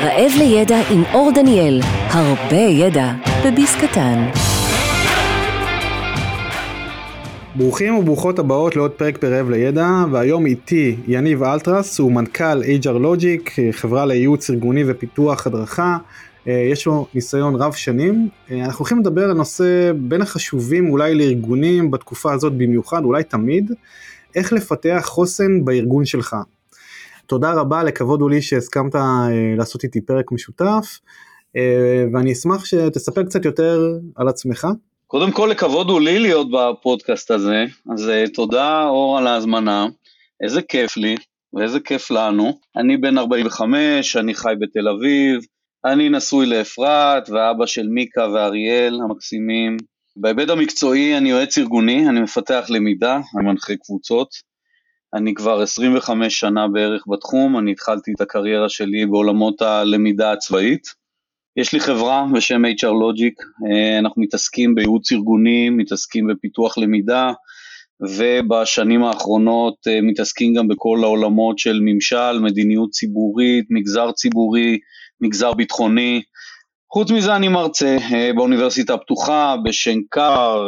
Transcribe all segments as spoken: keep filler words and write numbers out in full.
רעב לידע עם אור דניאל, הרבה ידע בביס קטן. ברוכים וברוכות הבאות לעוד פרק ברעב לידע, והיום איתי יניב אלטרס, הוא מנכ"ל אייץ' אר Logic, חברה לייעוץ ארגוני ופיתוח הדרכה. יש לו ניסיון רב שנים. אנחנו הולכים לדבר על נושא בין החשובים אולי לארגונים בתקופה הזאת במיוחד, אולי תמיד, איך לפתח חוסן בארגון שלך. תודה רבה, לכבוד הוא לי שהסכמת לעשות איתי פרק משותף, ואני אשמח שתספר קצת יותר על עצמך. קודם כל, לכבוד הוא לי להיות בפודקאסט הזה, אז תודה אור על ההזמנה, איזה כיף לי ואיזה כיף לנו. אני בן ארבעים וחמש, אני חי בתל אביב, אני נשוי לאפרת ואבא של מיקה ואריאל המקסימים. בהיבט המקצועי אני יועץ ארגוני, אני מפתח למידה, אני מנחה קבוצות. אני כבר עשרים וחמש שנה בערך בתחום, אני התחלתי את הקריירה שלי בעולמות הלמידה הצבאית. יש לי חברה בשם אייץ' אר Logic, אנחנו מתעסקים בייעוץ ארגוני, מתעסקים בפיתוח למידה, ובשנים האחרונות מתעסקים גם בכל העולמות של ממשל, מדיניות ציבורית, מגזר ציבורי, מגזר ביטחוני. חוץ מזה אני מרצה באוניברסיטה הפתוחה, בשנקר,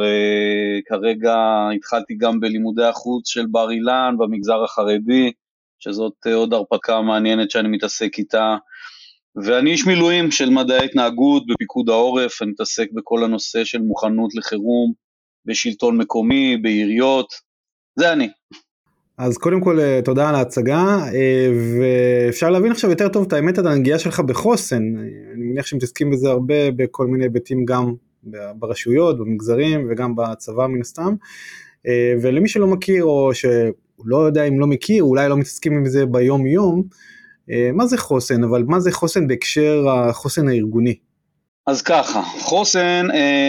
כרגע התחלתי גם בלימודי החוץ של בר אילן, במגזר החרדי, שזאת עוד הרפתקה מעניינת שאני מתעסק איתה, ואני איש מילואים של מדעי התנהגות בפיקוד העורף, אני מתעסק בכל הנושא של מוכנות לחירום, בשלטון מקומי, בעיריות, זה אני. אז קודם כל תודה על ההצגה, ואפשר להבין עכשיו יותר טוב את האמת את הנגיעה שלך בחוסן. אני מניח שמתעסקים בזה הרבה בכל מיני היבטים, גם ברשויות, במגזרים וגם בצבא מן הסתם, ולמי שלא מכיר או שהוא לא יודע אם לא מכיר, אולי לא מתעסקים עם זה ביום יום, מה זה חוסן? אבל מה זה חוסן בהקשר החוסן הארגוני? אז ככה, חוסן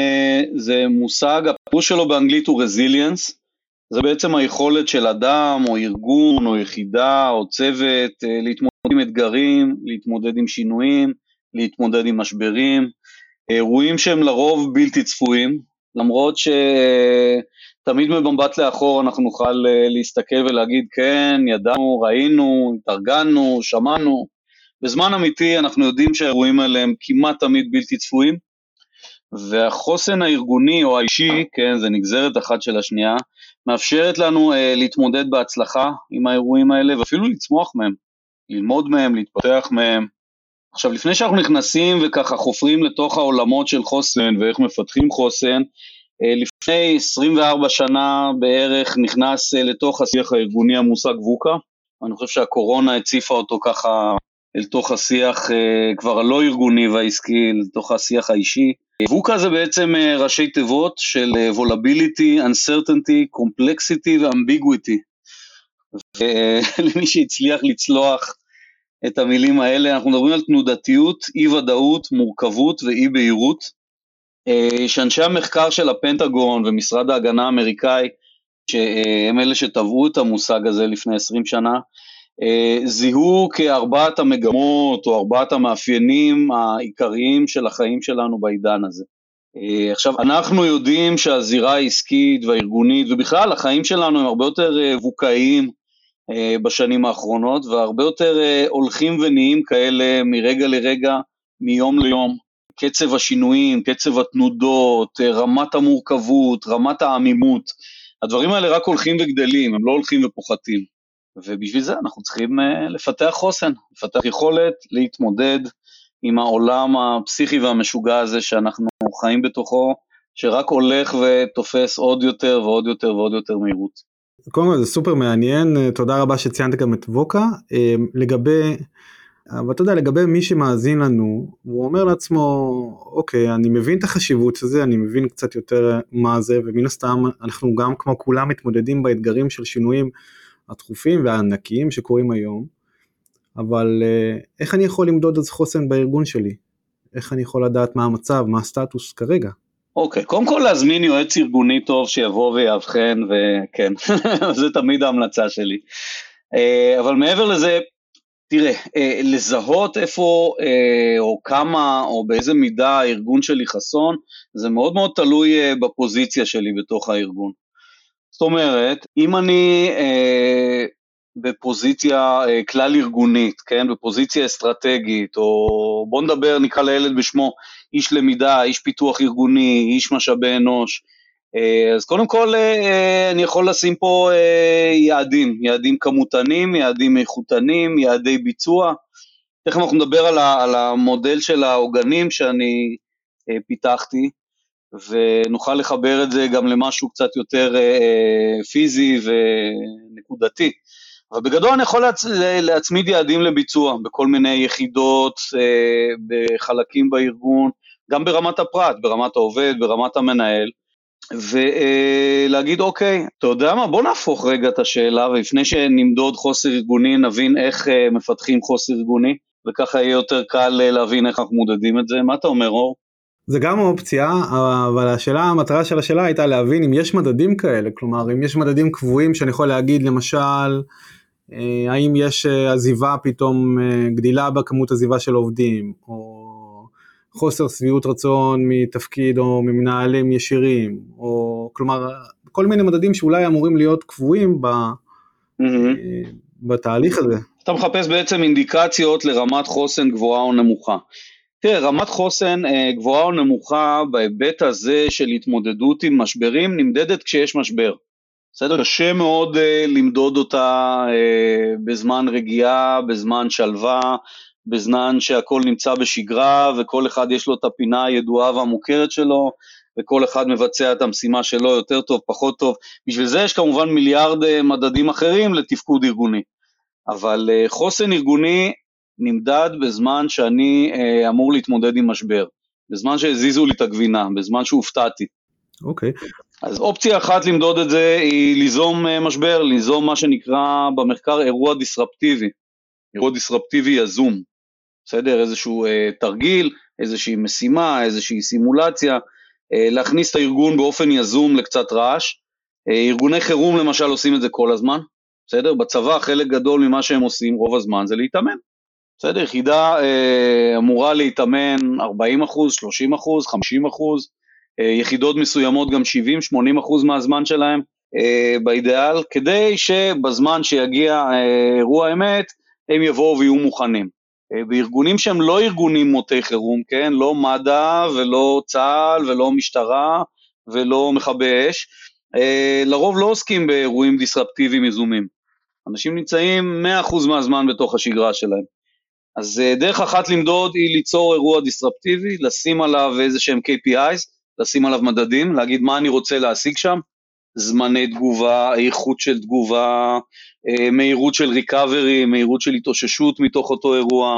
זה מושג, הפירוש שלו באנגלית הוא resilience, זה בעצם היכולת של אדם או ארגון או יחידה או צוות להתמודד עם אתגרים, להתמודד עם שינויים, להתמודד עם משברים, אירועים שהם לרוב בלתי צפויים, למרות שתמיד במבט לאחור אנחנו נוכל להסתכל ולהגיד כן, ידענו, ראינו, התארגנו, שמענו. בזמן אמיתי אנחנו יודעים שהאירועים האלה הם כמעט תמיד בלתי צפויים, והחוסן הארגוני או האישי, כן, זה נגזרת אחת של השנייה, מאפשרת לנו אה, להתמודד בהצלחה עם האירועים האלה, ואפילו לצמוח מהם, ללמוד מהם, להתפתח מהם. עכשיו, לפני שאנחנו נכנסים וככה חופרים לתוך העולמות של חוסן, ואיך מפתחים חוסן, אה, לפני עשרים וארבע שנה בערך נכנס אה, לתוך השיח הארגוני המושג ווקה, אני חושב שהקורונה הציפה אותו ככה אל תוך השיח אה, כבר הלא ארגוני והעסקי, לתוך השיח האישי. ווקה זה בעצם ראשי תיבות של volatility, uncertainty, complexity ו-ambiguity. ולמי שהצליח לצלוח את המילים האלה, אנחנו מדברים על תנודתיות, אי ודאות, מורכבות ואי בהירות, שאנשי המחקר של הפנטגון ומשרד ההגנה האמריקאי, שהם אלה שטבעו את המושג הזה לפני עשרים שנה, זיהו כארבעת המגמות או ארבעת המאפיינים העיקריים של החיים שלנו בעידן הזה. עכשיו, אנחנו יודעים שהזירה העסקית והארגונית ובכלל החיים שלנו הם הרבה יותר ווקאיים בשנים האחרונות, והרבה יותר הולכים ונהיים כאלה מרגע לרגע, מיום ליום. קצב השינויים, קצב התנודות, רמת המורכבות, רמת העמימות, הדברים האלה רק הולכים וגדלים, הם לא הולכים ופוחתים. ובשביל זה אנחנו צריכים לפתח חוסן, לפתח יכולת להתמודד עם העולם הפסיכי והמשוגע הזה שאנחנו חיים בתוכו, שרק הולך ותופס עוד יותר ועוד יותר ועוד יותר מהירות. קודם כל זה סופר מעניין, תודה רבה שציינת גם את ווקה. לגבי, אבל אתה יודע, לגבי מי שמאזין לנו, הוא אומר לעצמו, אוקיי, אני מבין את החשיבות הזה, אני מבין קצת יותר מה זה, ומן הסתם אנחנו גם כמו כולם מתמודדים באתגרים של שינויים הדחופים והענקיים שקורים היום, אבל איך אני יכול למדוד את חוסן בארגון שלי? איך אני יכול לדעת מה המצב, מה הסטטוס כרגע? אוקיי, קודם כל להזמין יועץ ארגוני טוב שיבוא ויאבחן, וכן, זה תמיד ההמלצה שלי. אבל מעבר לזה, תראה, לזהות איפה או כמה או באיזה מידה הארגון שלי חסון, זה מאוד מאוד תלוי בפוזיציה שלי בתוך הארגון. זאת אומרת, אם אני אה, בפוזיציה כלל ארגונית, כן, בפוזיציה אסטרטגית, או בוא נדבר, נקרא לילד בשמו, איש למידה, איש פיתוח ארגוני, איש משאבי אנוש, אז קודם כל אני יכול לשים פה יעדים, יעדים כמותנים, יעדים איכותנים, יעדי ביצוע, תכף אנחנו נדבר על המודל של העוגנים שאני פיתחתי, ונוכל לחבר את זה גם למשהו קצת יותר פיזי ונקודתי, אבל בגדול אני יכול להצ... להצמיד יעדים לביצוע, בכל מיני יחידות, בחלקים בארגון, גם ברמת הפרט, ברמת העובד, ברמת המנהל, ולהגיד אוקיי, אתה יודע מה, בוא נהפוך רגע את השאלה, ולפני שנמדוד חוסר ארגוני, נבין איך מפתחים חוסר ארגוני, וככה יהיה יותר קל להבין איך אנחנו מודדים את זה. מה אתה אומר, אור? זה גם אופציה, אבל השאלה, המטרה של השאלה הייתה להבין אם יש מדדים כאלה, כלומר, אם יש מדדים קבועים שאני יכול להגיד, למשל, האם יש עזיבה פתאום, גדילה בכמות עזיבה של עובדים, או חוסר סביעות רצון מתפקיד או ממנהלים ישירים, או כלומר, כל מיני מדדים שאולי אמורים להיות קבועים ב, mm-hmm. בתהליך הזה. אתה מחפש בעצם אינדיקציות לרמת חוסן גבוהה או נמוכה. תראה, רמת חוסן גבוהה או נמוכה בהיבט הזה של התמודדות עם משברים נמדדת כשיש משבר. בסדר? קשה מאוד למדוד אותה בזמן רגיעה, בזמן שלווה, בזמן שהכל נמצא בשגרה, וכל אחד יש לו את הפינה הידועה והמוכרת שלו, וכל אחד מבצע את המשימה שלו יותר טוב, פחות טוב. בשביל זה יש כמובן מיליארד מדדים אחרים לתפקוד ארגוני. אבל חוסן ארגוני נמדד בזמן שאני אמור להתמודד עם משבר, בזמן שהזיזו לי את הגבינה, בזמן שהופתעתי. אוקיי. אז אופציה אחת למדוד את זה היא ליזום משבר, ליזום מה שנקרא במחקר אירוע דיסרפטיבי, אירוע דיסרפטיבי יזום, בסדר? איזשהו אה, תרגיל, איזושהי משימה, איזושהי סימולציה, אה, להכניס את הארגון באופן יזום לקצת רעש, אה, ארגוני חירום למשל עושים את זה כל הזמן, בסדר? בצבא חלק גדול ממה שהם עושים רוב הזמן זה להתאמן, בסדר? יחידה אה, אמורה להתאמן ארבעים אחוז, שלושים אחוז, חמישים אחוז, יחידות מסוימות גם שבעים שמונים אחוז מהזמן שלהם אה, באידאל, כדי שבזמן שיגיע אה, אירוע אמת, הם יבואו ויהיו מוכנים. אה, בארגונים שהם לא ארגונים מוטי חירום, כן? לא מד"א ולא צה"ל ולא משטרה ולא מכבי אש, אה, לרוב לא עוסקים באירועים דיסרפטיביים יזומים. אנשים נמצאים מאה אחוז מהזמן בתוך השגרה שלהם. אז אה, דרך אחת למדוד היא ליצור אירוע דיסרפטיבי, לשים עליו איזה שהם K P Is, לשים עליו מדדים, להגיד מה אני רוצה להשיג שם, זמני תגובה, איכות של תגובה, מהירות של ריקאברי, מהירות של התאוששות מתוך אותו אירוע,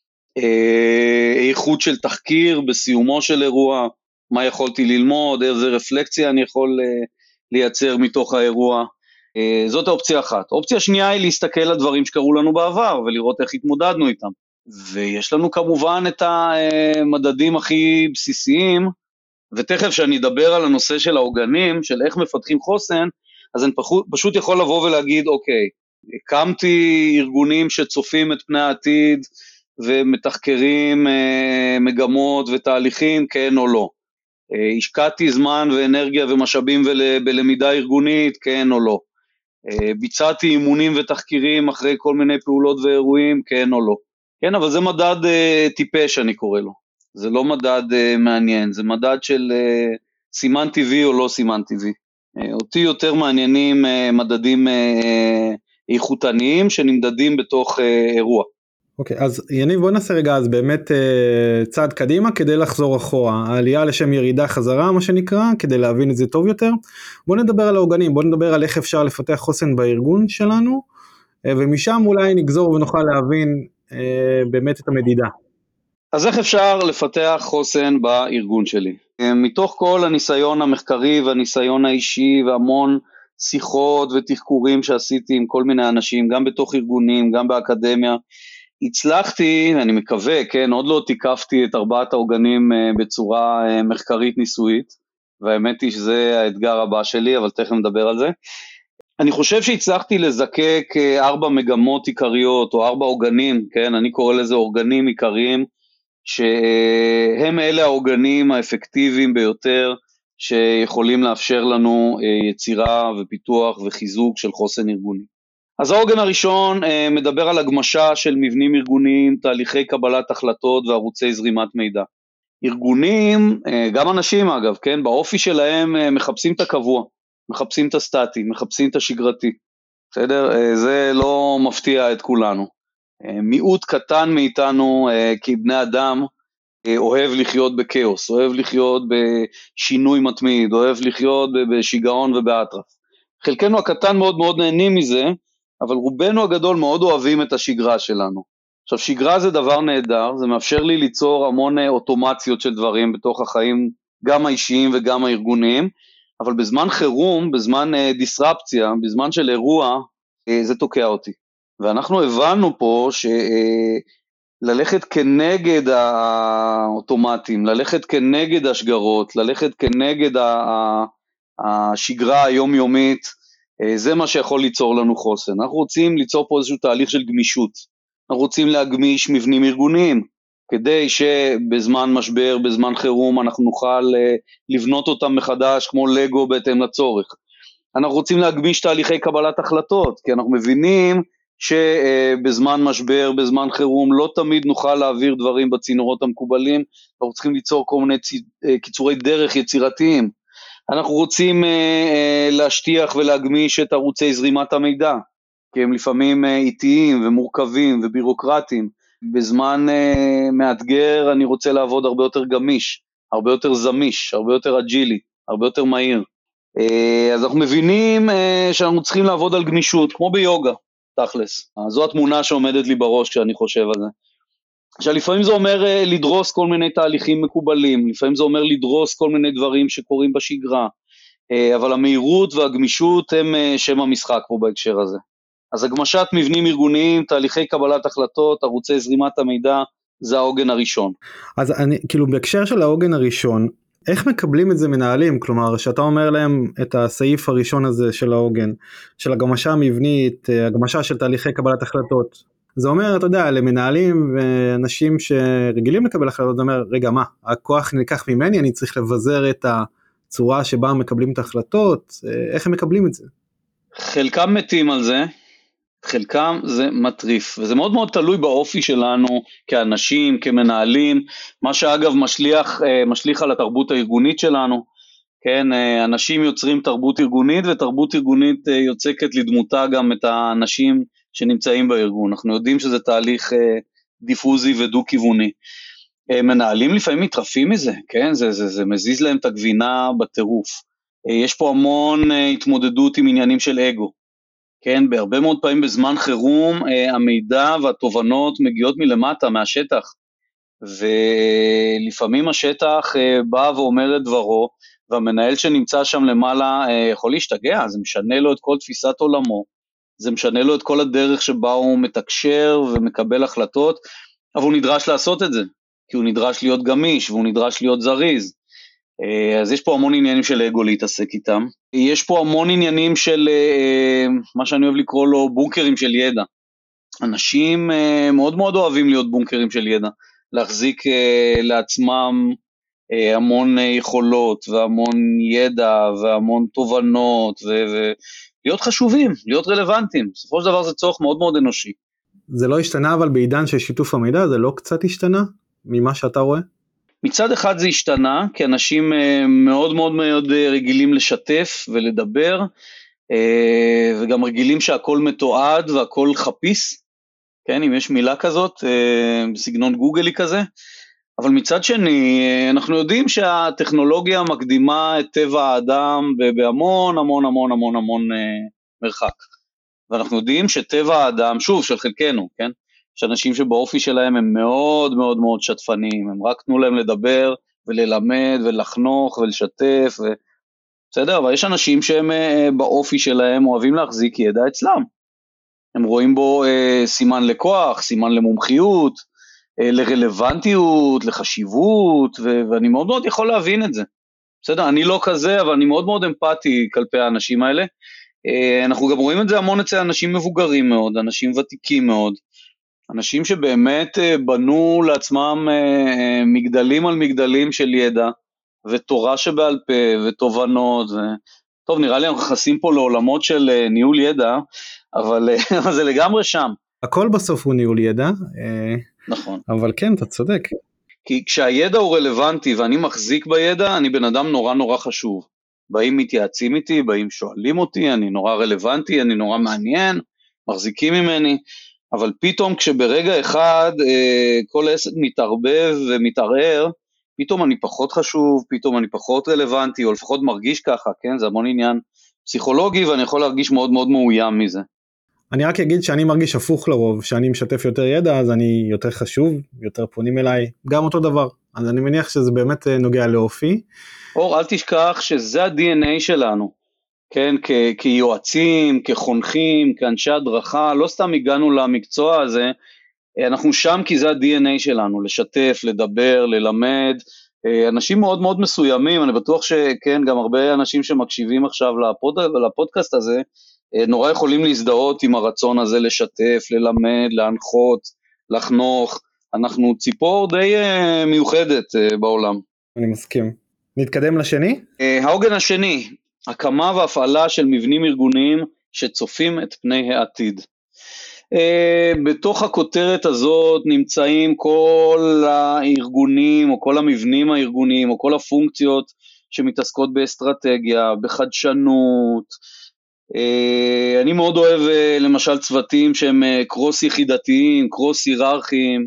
איכות של תחקיר בסיומו של אירוע, מה יכולתי ללמוד, איזה רפלקציה אני יכול לייצר מתוך האירוע, זאת האופציה אחת. אופציה שנייה היא להסתכל על דברים שקרו לנו בעבר, ולראות איך התמודדנו איתם, ויש לנו כמובן את המדדים הכי בסיסיים, ותכף שאני אדבר על הנושא של העוגנים, של איך מפתחים חוסן, אז אני פשוט יכול לבוא ולהגיד, אוקיי, הקמתי ארגונים שצופים את פני העתיד, ומתחקרים אה, מגמות ותהליכים, כן או לא. אה, השקעתי זמן ואנרגיה ומשאבים ול, בלמידה ארגונית, כן או לא. אה, ביצעתי אימונים ותחקירים אחרי כל מיני פעולות ואירועים, כן או לא. כן, אבל זה מדד אה, טיפש, אני קורא לו. זה לא מדד uh, מעניין, זה מדד של uh, סימן טבעי או לא סימן טבעי. Uh, אותי יותר מעניינים uh, מדדים uh, איכותניים שנמדדים בתוך uh, אירוע. אוקיי, okay, אז יניב בוא נעשה רגע אז באמת uh, צעד קדימה כדי לחזור אחורה, העלייה לשם ירידה חזרה מה שנקרא, כדי להבין את זה טוב יותר. בוא נדבר על העוגנים, בוא נדבר על איך אפשר לפתח חוסן בארגון שלנו, uh, ומשם אולי נגזור ונוכל להבין uh, באמת את המדידה. אז איך אפשר לפתח חוסן בארגון שלי? מתוך כל הניסיון המחקרי והניסיון האישי והמון שיחות ותחקורים שעשיתי עם כל מיני אנשים, גם בתוך ארגונים, גם באקדמיה, הצלחתי, אני מקווה, כן, עוד לא תיקפתי את ארבעת העוגנים בצורה מחקרית ניסויית, והאמת היא שזה האתגר הבא שלי, אבל תכף נדבר על זה. אני חושב שהצלחתי לזקק ארבע מגמות עיקריות, או ארבע עוגנים, כן, אני קורא לזה עוגנים עיקריים, שהם אלה העוגנים האפקטיביים ביותר, שיכולים לאפשר לנו יצירה ופיתוח וחיזוק של חוסן ארגוני. אז העוגן הראשון מדבר על הגמשה של מבנים ארגוניים, תהליכי קבלת החלטות וערוצי זרימת מידע. ארגונים, גם אנשים אגב, כן, באופי שלהם מחפשים את הקבוע, מחפשים את הסטטי, מחפשים את השגרתי, בסדר? זה לא מפתיע את כולנו. מיעוט קטן מאיתנו כבני אדם אוהב לחיות בקאוס, אוהב לחיות בשינוי מתמיד, אוהב לחיות בשיגעון ובאטרף. חלקנו הקטן מאוד מאוד נהנים מזה, אבל רובנו הגדול מאוד אוהבים את השגרה שלנו. עכשיו, שגרה זה דבר נהדר, זה מאפשר לי ליצור המון אוטומציות של דברים בתוך החיים, גם האישיים וגם הארגוניים, אבל בזמן חירום, בזמן דיסרפציה, בזמן של אירוע, זה תוקע אותי. ואנחנו הבנו פה שללכת כנגד האוטומטים, ללכת כנגד השגרות, ללכת כנגד השגרה היומיומית, זה מה שיכול ליצור לנו חוסן. אנחנו רוצים ליצור פה איזשהו תהליך של גמישות. אנחנו רוצים להגמיש מבנים ארגוניים, כדי שבזמן משבר, בזמן חירום, אנחנו נוכל לבנות אותם מחדש כמו לגו בהתאם לצורך. אנחנו רוצים להגמיש תהליכי קבלת החלטות, כי אנחנו מבינים שבזמן משבר, בזמן חירום, לא תמיד נוכל להעביר דברים בצינורות המקובלים, אנחנו צריכים ליצור כל מיני קיצורי דרך יצירתיים. אנחנו רוצים אה, להשטיח ולהגמיש את ערוצי זרימת המידע, כי הם לפעמים אה, איטיים ומורכבים ובירוקרטיים. בזמן אה, מאתגר אני רוצה לעבוד הרבה יותר גמיש, הרבה יותר זמיש, הרבה יותר אג'ילי, הרבה יותר מהיר. אה, אז אנחנו מבינים אה, שאנחנו צריכים לעבוד על גמישות, כמו ביוגה, תכלס. אז זו התמונה שעומדת לי בראש כשאני חושב על זה. עכשיו, לפעמים זה אומר uh, לדרוס כל מיני תהליכים מקובלים, לפעמים זה אומר לדרוס כל מיני דברים שקורים בשגרה, uh, אבל המהירות והגמישות הם uh, שם המשחק פה בהקשר הזה. אז הגמשת מבנים ארגוניים, תהליכי קבלת החלטות, ערוצי זרימת המידע, זה העוגן הראשון. אז אני, כאילו בהקשר של העוגן הראשון, איך מקבלים את זה מנהלים? כלומר, שאתה אומר להם את הסעיף הראשון הזה של העוגן, של הגמשה המבנית, הגמשה של תהליכי קבלת החלטות, זה אומר, אתה יודע, למנהלים ואנשים שרגילים לקבל החלטות, זה אומר, רגע, מה, הכוח נלקח ממני, אני צריך לבזר את הצורה שבה מקבלים את ההחלטות, איך הם מקבלים את זה? חלקם מתים על זה, חלקם זה מטריף, וזה מאוד מאוד תלוי באופי שלנו, כאנשים, כמנהלים, מה שאגב משליח, משליח על התרבות הארגונית שלנו, כן, אנשים יוצרים תרבות ארגונית, ותרבות ארגונית יוצקת לדמותה גם את האנשים שנמצאים בארגון. אנחנו יודעים שזה תהליך דיפוזי ודו-כיווני. מנהלים לפעמים מתרפים מזה, כן, זה, זה, זה מזיז להם את הגבינה בטירוף. יש פה המון התמודדות עם עניינים של אגו, כן, בהרבה מאוד פעמים בזמן חירום, המידע והתובנות מגיעות מלמטה, מהשטח, ולפעמים השטח בא ואומר את דברו, והמנהל שנמצא שם למעלה יכול להשתגע, זה משנה לו את כל תפיסת עולמו, זה משנה לו את כל הדרך שבה הוא מתקשר ומקבל החלטות, אבל הוא נדרש לעשות את זה, כי הוא נדרש להיות גמיש, והוא נדרש להיות זריז. אז יש פה המון עניינים של אגו להתעסק איתם. יש פה המון עניינים של, מה שאני אוהב לקרוא לו, בונקרים של ידע. אנשים מאוד מאוד אוהבים להיות בונקרים של ידע, להחזיק לעצמם המון יכולות, והמון ידע, והמון תובנות, ולהיות חשובים, להיות רלוונטיים. בסופו של דבר זה צורך מאוד מאוד אנושי. זה לא השתנה, אבל בעידן של שיתוף המידע, זה לא קצת השתנה ממה שאתה רואה? מצד אחד זה השתנה, כי אנשים מאוד מאוד מאוד רגילים לשתף ולדבר, וגם רגילים שהכל מתועד והכל חפיס, כן, אם יש מילה כזאת, בסגנון גוגלי כזה, אבל מצד שני, אנחנו יודעים שהטכנולוגיה מקדימה את טבע האדם בהמון המון המון המון המון מרחק, ואנחנו יודעים שטבע האדם, שוב, של חלקנו, כן, יש אנשים שבאופי שלהם הם מאוד מאוד מאוד שתפנים, הם רק תנו להם לדבר וללמד ולחנוך ולשתף, ו... בסדר, אבל יש אנשים שהם באופי שלהם אוהבים להחזיק ידע אצלם, הם רואים בו אה, סימן לכוח, סימן למומחיות, אה, לרלוונטיות, לחשיבות, ו- ואני מאוד מאוד יכול להבין את זה, בסדר, אני לא כזה, אבל אני מאוד מאוד אמפתי כלפי האנשים האלה, אה, אנחנו גם רואים את זה המון אצל אנשים מבוגרים מאוד, אנשים ותיקים מאוד, אנשים שבאמת בנו לעצמם מגדלים על מגדלים של ידע, ותורה שבעל פה, ותובנות, ו... טוב, נראה לי אנחנו נכנסים פה לעולמות של ניהול ידע, אבל זה לגמרי שם. הכל בסוף הוא ניהול ידע. נכון. אבל כן, אתה צודק. כי כשהידע הוא רלוונטי ואני מחזיק בידע, אני בן אדם נורא נורא חשוב. באים מתייעצים איתי, באים שואלים אותי, אני נורא רלוונטי, אני נורא מעניין, מחזיקים ממני, אבל פתאום כשברגע אחד כל עסק מתערבב ומתערער, פתאום אני פחות חשוב, פתאום אני פחות רלוונטי, או לפחות מרגיש ככה, כן? זה המון עניין פסיכולוגי, ואני יכול להרגיש מאוד מאוד מאוים מזה. אני רק אגיד שאני מרגיש הפוך לרוב, שאני משתף יותר ידע, אז אני יותר חשוב, יותר פונים אליי, גם אותו דבר. אז אני מניח שזה באמת נוגע לאופי. אור, אל תשכח שזה ה-די אן איי שלנו, כן? כ- כיועצים, כחונכים, כאנשי הדרכה, לא סתם הגענו למקצוע הזה, אנחנו שם כי זה ה-די אן איי שלנו, לשתף, לדבר, ללמד, אנשים מאוד מאוד מסוימים, אני בטוח שכן, גם הרבה אנשים שמקשיבים עכשיו לפוד, לפודקאסט הזה, נורא יכולים להזדהות עם הרצון הזה לשתף, ללמד, להנחות, לחנוך, אנחנו ציפור די מיוחדת בעולם. אני מסכים. נתקדם לשני? העוגן השני, הקמה והפעלה של מבנים ארגוניים שצופים את פני העתיד. בתוך הכותרת הזאת נמצאים כל הארגונים או כל המבנים הארגוניים או כל הפונקציות שמתעסקות באסטרטגיה, בחדשנות. אני מאוד אוהב למשל צוותים שהם קרוס יחידתיים, קרוס היררכיים,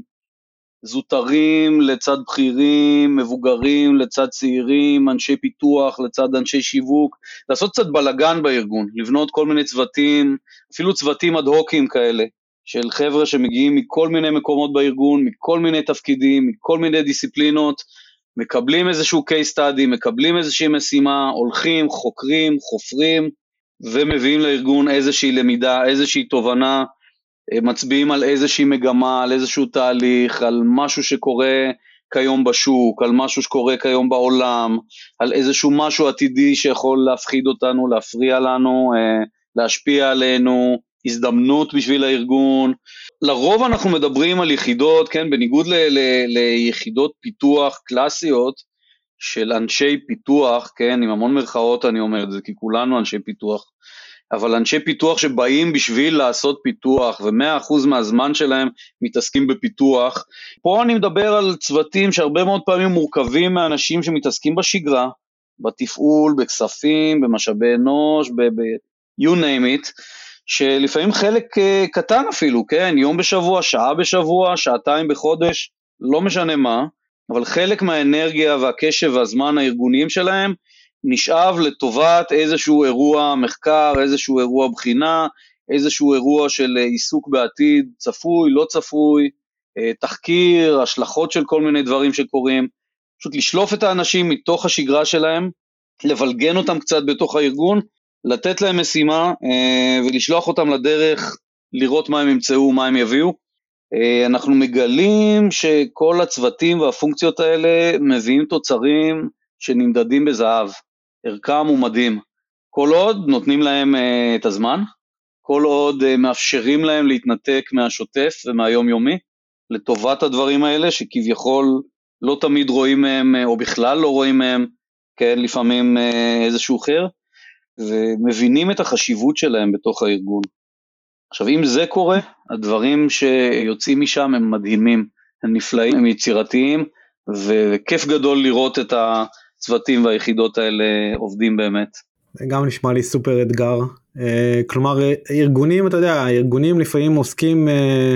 זוטרים לצד בכירים, מבוגרים לצד צעירים, אנשי פיתוח לצד אנשי שיווק, לעשות קצת בלגן בארגון, לבנות כל מיני צוותים, אפילו צוותים אד-הוקים כאלה, של חבר'ה שמגיעים מכל מיני מקומות בארגון, מכל מיני תפקידים, מכל מיני דיסציפלינות, מקבלים איזשהו case study, מקבלים איזושהי משימה, הולכים, חוקרים, חופרים, ומביאים לארגון איזושהי למידה, איזושהי תובנה, מצביעים על איזושהי מגמה, על איזשהו תהליך, על משהו שקורה כיום בשוק, על משהו שקורה כיום בעולם, על איזשהו משהו עתידי שיכול להפחיד אותנו, להפריע לנו, להשפיע עלינו, הזדמנות בשביל הארגון. לרוב אנחנו מדברים על יחידות, כן, בניגוד ל- ל- ליחידות פיתוח קלאסיות של אנשי פיתוח, כן, עם המון מרכאות אני אומר את זה, כי כולנו אנשי פיתוח, אבל אנשי פיתוח שבאים בשביל לעשות פיתוח, ו-מאה אחוז מהזמן שלהם מתעסקים בפיתוח. פה אני מדבר על צוותים שהרבה מאוד פעמים מורכבים מאנשים שמתעסקים בשגרה, בתפעול, בכספים, במשאבי אנוש, ב- you name it, שלפעמים חלק קטן אפילו, כן, יום בשבוע, שעה בשבוע, שעתיים בחודש, לא משנה מה, אבל חלק מהאנרגיה והקשב והזמן הארגוניים שלהם, נשאב לטובת איזשהו אירוע מחקר, איזשהו אירוע בחינה, איזשהו אירוע של עיסוק בעתיד, צפוי, לא צפוי, תחקיר, השלכות של כל מיני דברים שקורים, פשוט לשלוף את האנשים מתוך השגרה שלהם, לבלגן אותם קצת בתוך הארגון, לתת להם משימה ולשלוח אותם לדרך, לראות מה הם ימצאו, מה הם יביאו. אנחנו מגלים שכל הצוותים והפונקציות האלה מביאים תוצרים שנמדדים בזהב. ערכם הוא מדהים, כל עוד נותנים להם uh, את הזמן, כל עוד uh, מאפשרים להם להתנתק מהשוטף ומהיום יומי, לטובת הדברים האלה שכביכול לא תמיד רואים מהם, או בכלל לא רואים מהם, כן, לפעמים uh, איזשהו חר, ומבינים את החשיבות שלהם בתוך הארגון. עכשיו אם זה קורה, הדברים שיוצאים משם הם מדהימים, הם נפלאים, הם יצירתיים, וכיף גדול לראות את ה... צוותים והיחידות האלה עובדים באמת. גם נשמע לי סופר אתגר, כלומר ארגונים, אתה יודע, ארגונים לפעמים עוסקים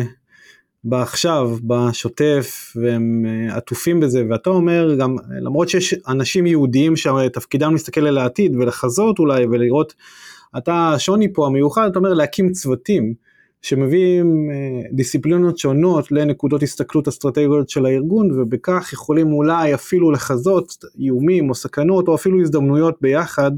בעכשיו, בשוטף, והם עטופים בזה, ואתה אומר גם, למרות שיש אנשים יהודיים שתפקידם להסתכל על העתיד ולחזות אולי ולראות, אתה שוני פה המיוחד, אתה אומר להקים צוותים, שמביאים דיסציפלינות שונות לנקודות הסתכלות אסטרטגיות של הארגון, ובכך יכולים אולי אפילו לחזות איומים או סכנות, או אפילו הזדמנויות ביחד,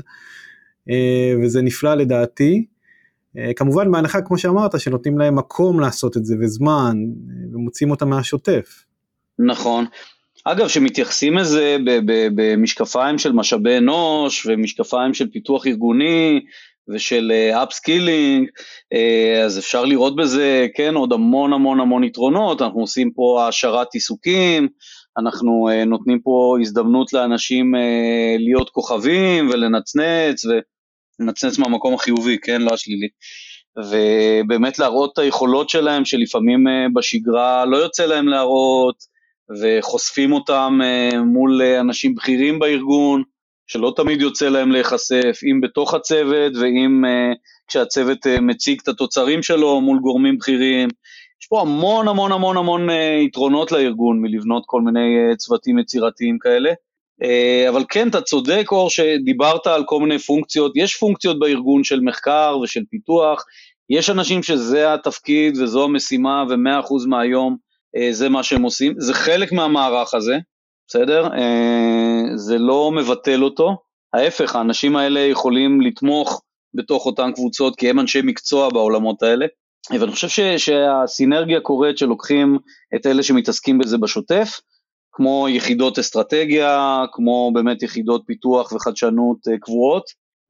וזה נפלא לדעתי. כמובן בהנחה, כמו שאמרת, שנותנים להם מקום לעשות את זה, וזמן, ומוצאים אותם מהשוטף. נכון. אגב, שמתייחסים לזה במשקפיים של משאבי אנוש, ומשקפיים של פיתוח ארגוני, ושל אפסקילינג, אז אפשר לראות בזה, כן, עוד המון המון המון יתרונות, אנחנו עושים פה העשרת עיסוקים, אנחנו נותנים פה הזדמנות לאנשים להיות כוכבים ולנצנץ, ולנצנץ מהמקום החיובי, כן, לא השלילי. ובאמת להראות את היכולות שלהם, שלפעמים בשגרה לא יוצא להם להראות, וחושפים אותם מול אנשים בכירים בארגון, שלא תמיד יוצא להם להיחשף, אם בתוך הצוות, ואם כשהצוות מציג את התוצרים שלו מול גורמים בכירים. יש פה המון המון המון המון יתרונות לארגון, מלבנות כל מיני צוותים יצירתיים כאלה. אבל כן, אתה צודק, אור, שדיברת על כל מיני פונקציות, יש פונקציות בארגון של מחקר ושל פיתוח, יש אנשים שזה התפקיד וזו המשימה, ומאה אחוז מהיום זה מה שהם עושים, זה חלק מהמערך הזה, בסדר? זה לא מבטל אותו, ההפך, האנשים האלה יכולים לתמוך בתוך אותן קבוצות, כי הם אנשי מקצוע בעולמות האלה, ואני חושב ש, שהסינרגיה קורית שלוקחים את אלה שמתעסקים בזה בשוטף, כמו יחידות אסטרטגיה, כמו באמת יחידות פיתוח וחדשנות קבועות,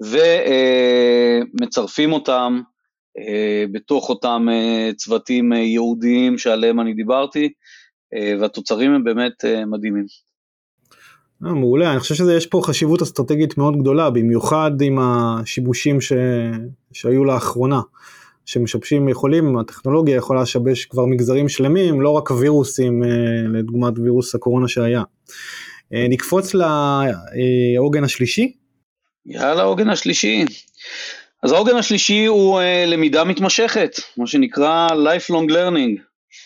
ומצרפים אותם בתוך אותם צוותים יהודיים שעליהם אני דיברתי, והתוצרים הם באמת מדהימים. מעולה, אני חושב שיש פה חשיבות אסטרטגית מאוד גדולה, במיוחד עם השיבושים ש... שהיו לאחרונה, שמשבשים יכולים, הטכנולוגיה יכולה לשבש כבר מגזרים שלמים, לא רק וירוסים, לדוגמת וירוס הקורונה שהיה. נקפוץ לעוגן השלישי? יאללה, העוגן השלישי. אז העוגן השלישי הוא למידה מתמשכת, מה שנקרא lifelong learning,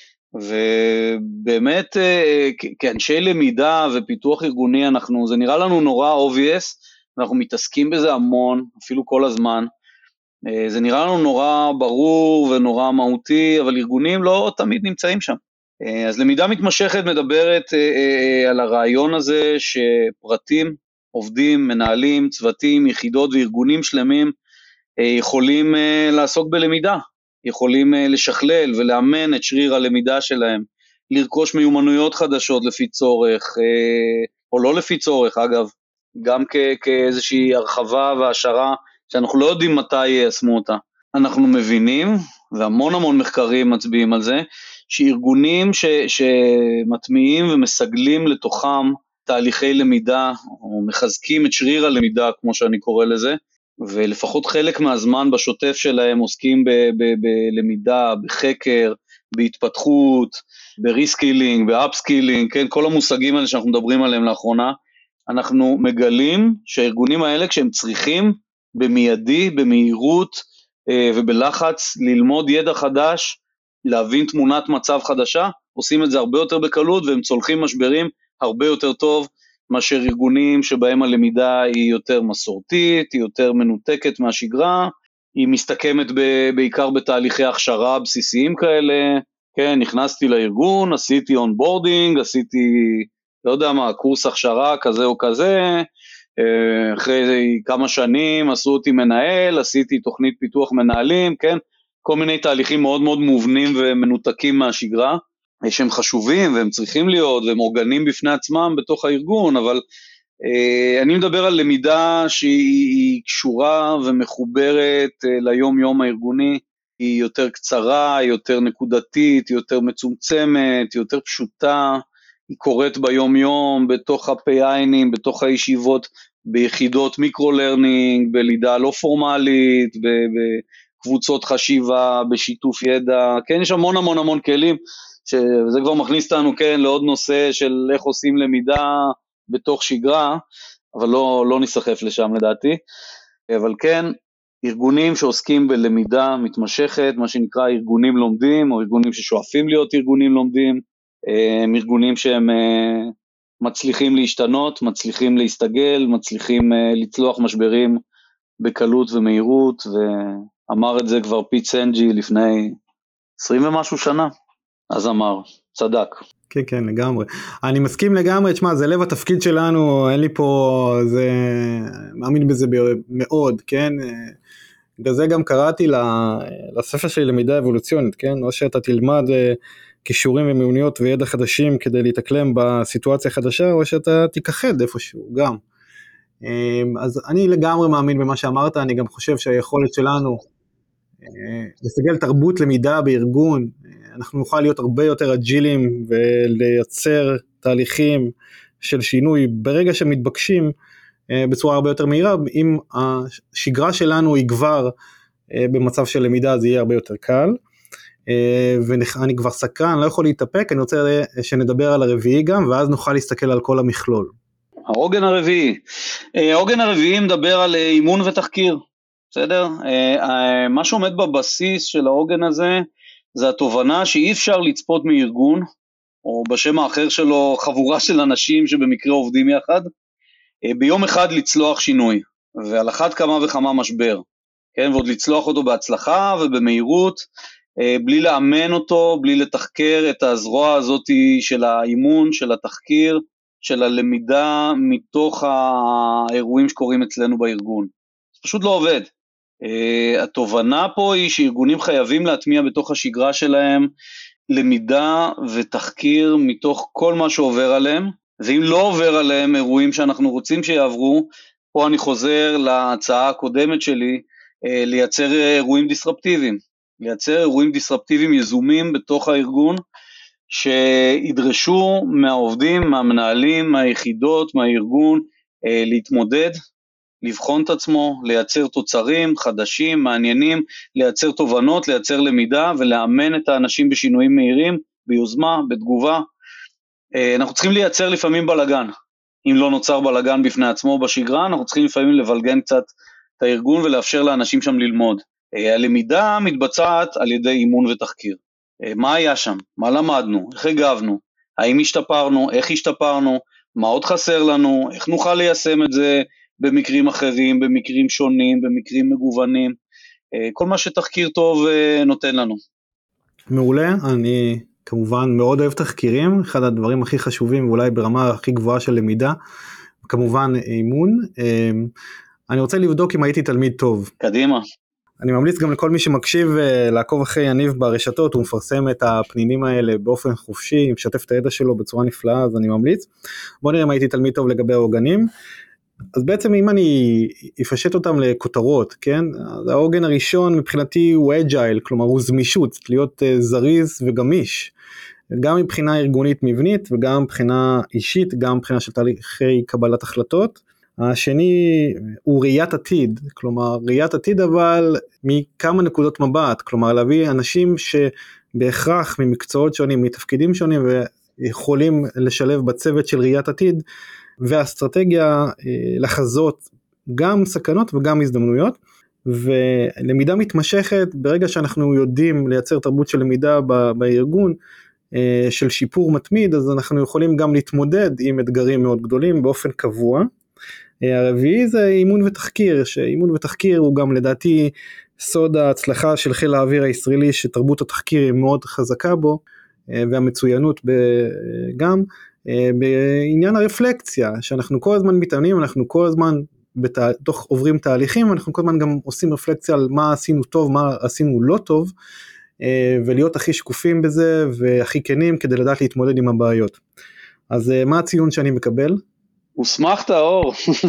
ובאמת כאנשי למידה ופיתוח ארגוני, אנחנו, זה נראה לנו נורא obvious, אנחנו מתעסקים בזה המון, אפילו כל הזמן, זה נראה לנו נורא ברור ונורא מהותי, אבל ארגונים לא תמיד נמצאים שם. אז למידה מתמשכת מדברת על הרעיון הזה שפרטים, עובדים, מנהלים, צוותים, יחידות וארגונים שלמים יכולים לעסוק בלמידה, יכולים לשכלל ולאמן את שריר הלמידה שלהם, לרכוש מיומנויות חדשות לפי צורך, או לא לפי צורך אגב, גם כאיזושהי הרחבה והשערה, שאנחנו לא יודעים מתי יישמו אותה. אנחנו מבינים, והמון המון מחקרים מצביעים על זה, שארגונים ש, שמטמיעים ומסגלים לתוכם תהליכי למידה, או מחזקים את שריר הלמידה, כמו שאני קורא לזה, ולפחות חלק מהזמן בשוטף שלהם עוסקים ב, ב, בלמידה, בחקר, בהתפתחות, בריסקילינג, באפסקילינג, כן, כל המושגים האלה שאנחנו מדברים עליהם לאחרונה, אנחנו מגלים שהארגונים האלה כשהם צריכים במיידי, במהירות ובלחץ ללמוד ידע חדש, להבין תמונת מצב חדשה, עושים את זה הרבה יותר בקלות והם צולחים משברים הרבה יותר טוב מאשר ארגונים שבהם הלמידה היא יותר מסורתית, היא יותר מנותקת מהשגרה, היא מסתכמת ב- בעיקר בתהליכי הכשרה בסיסיים כאלה, כן, נכנסתי לארגון, עשיתי אונבורדינג, עשיתי, לא יודע מה, קורס הכשרה כזה או כזה, אחרי כמה שנים עשו אותי מנהל, עשיתי תוכנית פיתוח מנהלים, כן, כל מיני תהליכים מאוד מאוד מובנים ומנותקים מהשגרה, שהם חשובים והם צריכים להיות והם אורגנים בפני עצמם בתוך הארגון, אבל אה, אני מדבר על למידה שהיא קשורה ומחוברת אה, ליום יום הארגוני, היא יותר קצרה, היא יותר נקודתית, היא יותר מצומצמת, היא יותר פשוטה, היא קורית ביום יום, בתוך ה-פי איי-נים, בתוך הישיבות, ביחידות מיקרו-לרנינג, בלידה לא פורמלית, בקבוצות חשיבה, בשיתוף ידע, כן, יש המון המון המון כלים, שזה כבר מכניס אותנו, כן, לעוד נושא של איך עושים למידה בתוך שגרה, אבל לא, לא נסחף לשם לדעתי, אבל כן, ארגונים שעוסקים בלמידה מתמשכת, מה שנקרא ארגונים לומדים, או ארגונים ששואפים להיות ארגונים לומדים, הם ארגונים שהם מצליחים להשתנות, מצליחים להסתגל, מצליחים לצלוח משברים בקלות ומהירות, ואמר את זה כבר פיט סנג'י לפני עשרים ומשהו שנה, אז אמר, צדק. כן, כן, לגמרי. אני מסכים לגמרי, תשמע, זה לב התפקיד שלנו, אין לי פה, זה, מאמין בזה מאוד, כן? בגלל זה גם קראתי לספר שלי למידה אבולוציונית, כן? או שאתה תלמד כישורים ומיומנויות וידע חדשים כדי להתאקלם בסיטואציה חדשה, או שאתה תיכחד איפשהו, גם. אז אני לגמרי מאמין במה שאמרת, אני גם חושב שהיכולת שלנו לסגל תרבות למידה בארגון, אנחנו נוכל להיות הרבה יותר אג'ילים ולייצר תהליכים של שינוי ברגע שמתבקשים בצורה הרבה יותר מהירה, אם השגרה שלנו היא כבר במצב של למידה זה יהיה הרבה יותר קל, ואני כבר סקרן, לא יכול להתאפק, אני רוצה שנדבר על הרביעי גם, ואז נוכל להסתכל על כל המכלול. העוגן הרביעי, העוגן הרביעי מדבר על אימון ותחקיר, בסדר? מה שעומד בבסיס של העוגן הזה, זה התובנה שאי אפשר לצפות מארגון, או בשם האחר שלו חבורה של אנשים שבמקרה עובדים יחד, ביום אחד לצלוח שינוי, ועל אחת כמה וכמה משבר, כן? ועוד לצלוח אותו בהצלחה ובמהירות, בלי לאמן אותו, בלי לתחקר את הזרוע הזאת של האימון, של התחקיר, של הלמידה מתוך האירועים שקורים אצלנו בארגון. זה פשוט לא עובד. התובנה פה היא שארגונים חייבים להטמיע בתוך השגרה שלהם למידה ותחקיר מתוך כל מה שעובר עליהם, ואם לא עובר עליהם אירועים שאנחנו רוצים שיעברו, פה אני חוזר להצעה הקודמת שלי, לייצר אירועים דיסרפטיביים, לייצר אירועים דיסרפטיביים יזומים בתוך הארגון, שידרשו מהעובדים, מהמנהלים, מהיחידות, מהארגון, להתמודד, לבחון את עצמו, לייצר תוצרים חדשים, מעניינים, לייצר תובנות, לייצר למידה, ולאמן את האנשים בשינויים מהירים, ביוזמה, בתגובה. אנחנו צריכים לייצר לפעמים בלגן, אם לא נוצר בלגן בפני עצמו בשגרה, אנחנו צריכים לפעמים לבלגן קצת את הארגון, ולאפשר לאנשים שם ללמוד. הלמידה מתבצעת על ידי אימון ותחקיר. מה היה שם? מה למדנו? איך הגבנו? האם השתפרנו? איך השתפרנו? מה עוד חסר לנו? איך נוכל ליישם את זה במקרים אחרים, במקרים שונים, במקרים מגוונים? כל מה שתחקיר טוב נותן לנו. מעולה, אני כמובן מאוד אוהב תחקירים, אחד הדברים הכי חשובים ואולי ברמה הכי גבוהה של למידה, כמובן אימון. אני רוצה לבדוק אם הייתי תלמיד טוב. קדימה. אני ממליץ גם לכל מי שמקשיב לעקוב אחרי יניב ברשתות, הוא מפרסם את הפנינים האלה באופן חופשי, משתף את הידע שלו בצורה נפלאה, אז אני ממליץ. בוא נראה אם הייתי תלמיד טוב לגבי העוגנים. אז בעצם אם אני אפשט אותם לכותרות, כן? אז העוגן הראשון מבחינתי הוא אג'ייל, כלומר הוא זמישות, להיות זריז וגמיש, גם מבחינה ארגונית מבנית וגם מבחינה אישית, גם מבחינה של תהליכי קבלת החלטות. השני הוא ראיית עתיד, כלומר ראיית עתיד אבל מכמה נקודות מבט, כלומר להביא אנשים שבהכרח ממקצועות שונים, מתפקידים שונים ויכולים לשלב בצוות של ראיית עתיד, והאסטרטגיה לחזות גם סכנות וגם הזדמנויות, ולמידה מתמשכת, ברגע שאנחנו יודעים לייצר תרבות של למידה בארגון, של שיפור מתמיד, אז אנחנו יכולים גם להתמודד עם אתגרים מאוד גדולים באופן קבוע. הרביעי זה אימון ותחקיר, שאימון ותחקיר הוא גם לדעתי סוד ההצלחה של חיל האוויר הישראלי, שתרבות התחקיר היא מאוד חזקה בו, והמצוינות גם, בעניין הרפלקציה, שאנחנו כל הזמן מתאמנים, אנחנו כל הזמן בתוך עוברים תהליכים, אנחנו כל הזמן גם עושים רפלקציה על מה עשינו טוב, מה עשינו לא טוב, ולהיות הכי שקופים בזה, והכי כנים כדי לדעת להתמודד עם הבעיות. אז מה הציון שאני מקבל? הוסמכת אור,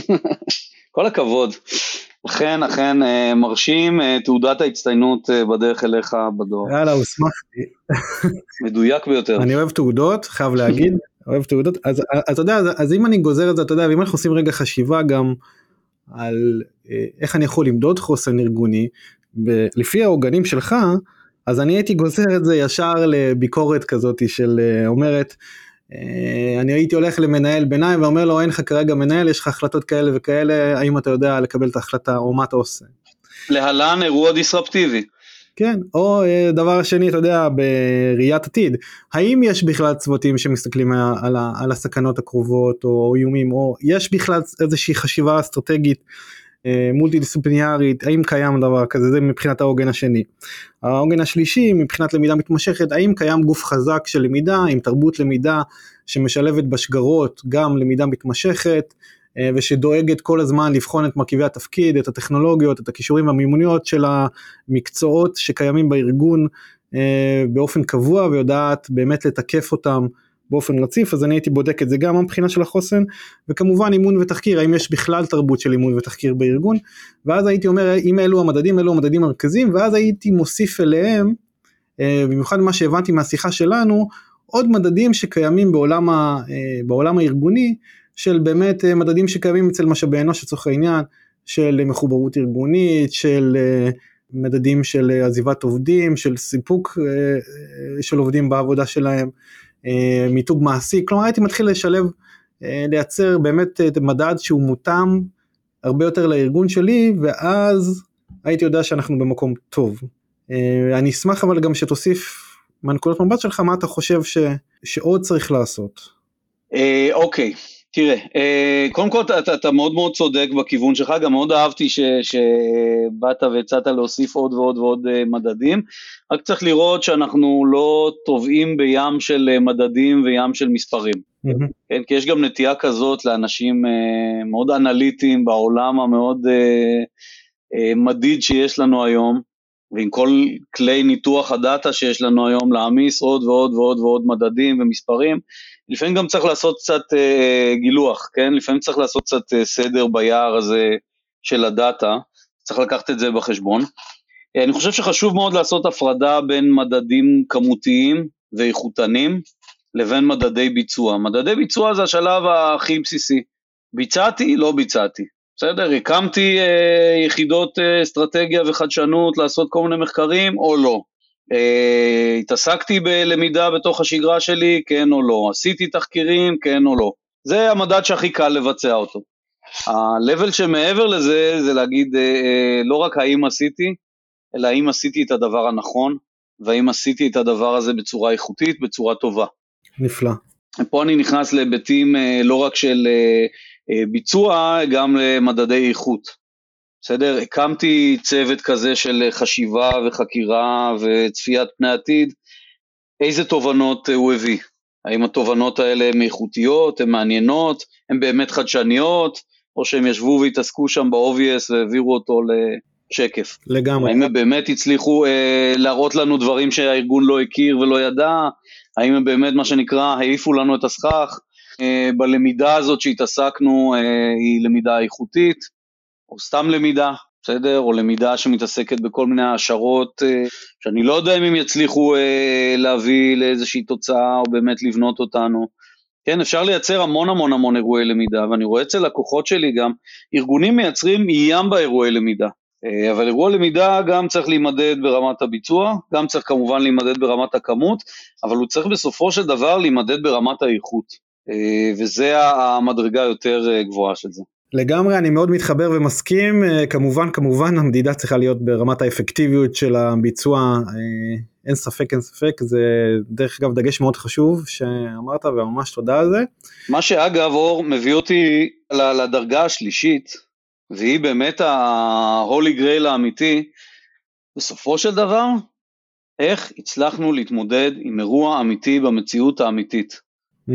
כל הכבוד, אכן, אכן מרשים, תעודת ההצטיינות בדרך אליך בדור. יאללה, הוסמכתי. מדויק ביותר. אני אוהב תעודות, חייב להגיד, אוהב תעודות, אז אתה יודע, אז אם אני גוזר את זה, אתה יודע, ואם אנחנו עושים רגע חשיבה גם על איך אני יכול למדוד חוסן ארגוני, לפי העוגנים שלך, אז אני הייתי גוזר את זה ישר לביקורת כזאת של אומרת, אני הייתי הולך למנהל ביניים ואומר לו, אין לך כרגע מנהל, יש לך החלטות כאלה וכאלה, האם אתה יודע לקבל את ההחלטה או מה אתה עושה? להלן אירוע דיסרפטיבי. כן, או דבר שני, אתה יודע, בראיית עתיד, האם יש בכלל צוותים שמסתכלים על, על הסכנות הקרובות או איומים, או יש בכלל איזושהי חשיבה אסטרטגית מולטי דיסציפלינרית, האם קיים דבר כזה? זה מבחינת העוגן השני. העוגן השלישי, מבחינת למידה מתמשכת, האם קיים גוף חזק של למידה, עם תרבות למידה שמשלבת בשגרות, גם למידה מתמשכת, ושדואגת כל הזמן לבחון את מרכיבי התפקיד, את הטכנולוגיות, את הכישורים והמיומנויות של המקצועות שקיימים בארגון באופן קבוע, ויודעת באמת לתקף אותם באופן רציף. אז אני הייתי בודק את זה גם מבחינה של החוסן, וכמובן אימון ותחקיר, האם יש בכלל תרבות של אימון ותחקיר בארגון, ואז הייתי אומר, אם אלו המדדים, אלו המדדים המרכזיים, ואז הייתי מוסיף אליהם, במיוחד מה שהבנתי מהשיחה שלנו, עוד מדדים שקיימים בעולם, ה, בעולם הארגוני, של באמת מדדים שקיימים אצל משאבי אנוש לצורך העניין, של מחוברות ארגונית, של מדדים של עזיבת עובדים, של סיפוק של עובדים בעבודה שלהם, מיתוג מעסיק, כלומר הייתי מתחיל לשלב, לייצר באמת מדד שהוא מותאם הרבה יותר לארגון שלי, ואז הייתי יודע שאנחנו במקום טוב. אני אשמח אבל גם שתוסיף מהנקודת מבט שלך, מה אתה חושב ש, שעוד צריך לעשות? אוקיי, תראה, קודם כל אתה, אתה מאוד מאוד צודק בכיוון שלך, גם מאוד אהבתי ש, שבאת והצעת להוסיף עוד ועוד ועוד מדדים, רק צריך לראות שאנחנו לא טובעים בים של מדדים וים של מספרים, mm-hmm. כן, כי יש גם נטייה כזאת לאנשים מאוד אנליטיים בעולם המאוד מדיד שיש לנו היום, ועם כל כלי ניתוח הדאטה שיש לנו היום, להעמיס עוד ועוד ועוד ועוד מדדים ומספרים, לפעמים גם צריך לעשות קצת אה, גילוח, כן? לפעמים צריך לעשות קצת אה, סדר ביער הזה של הדאטה, צריך לקחת את זה בחשבון. אה, אני חושב שחשוב מאוד לעשות הפרדה בין מדדים כמותיים ואיכותנים, לבין מדדי ביצוע. מדדי ביצוע זה השלב הכי בסיסי. ביצעתי, לא ביצעתי. בסדר, הקמתי אה, יחידות אה, אסטרטגיה וחדשנות, לעשות כל מיני מחקרים, או לא. אה, התעסקתי בלמידה בתוך השגרה שלי, כן או לא. עשיתי תחקירים, כן או לא. זה המדד שהכי קל לבצע אותו. ה-level שמעבר לזה, זה להגיד, אה, אה, לא רק האם עשיתי, אלא האם עשיתי את הדבר הנכון, והאם עשיתי את הדבר הזה בצורה איכותית, בצורה טובה. נפלא. פה אני נכנס להיבטים אה, לא רק של... אה, ביצוע, גם למדדי איכות. בסדר? הקמתי צוות כזה של חשיבה וחקירה וצפיית פני עתיד, איזה תובנות הוא הביא? האם התובנות האלה הן איכותיות, הן מעניינות, הן באמת חדשניות, או שהם ישבו והתעסקו שם ב-obvious והעבירו אותו לשקף? לגמרי. האם הם באמת הצליחו אה, להראות לנו דברים שהארגון לא הכיר ולא ידע? האם הם באמת מה שנקרא העיפו לנו את הסכך? בלמידה הזאת שהתעסקנו היא למידה איכותית, או סתם למידה, בסדר? או למידה שמתעסקת בכל מיני השערות, שאני לא יודע אם הם יצליחו להביא לאיזושהי תוצאה, או באמת לבנות אותנו. כן, אפשר לייצר המון המון המון אירועי למידה, ואני רואה אצל לקוחות שלי גם, ארגונים מייצרים ים באירועי למידה, אבל אירוע למידה גם צריך להימדד ברמת הביצוע, גם צריך כמובן להימדד ברמת הכמות, אבל הוא צריך בסופו של דבר להימדד ברמת האיכות. וזה המדרגה יותר גבוהה של זה. לגמרי, אני מאוד מתחבר ומסכים, כמובן, כמובן המדידה צריכה להיות ברמת האפקטיביות של הביצוע, אין ספק, אין ספק, זה דרך אגב דגש מאוד חשוב שאמרת, וממש תודה על זה. מה שאגב אור מביא אותי לדרגה השלישית, והיא באמת ה-Holy Grail האמיתי, בסופו של דבר, איך הצלחנו להתמודד עם אירוע אמיתי במציאות האמיתית.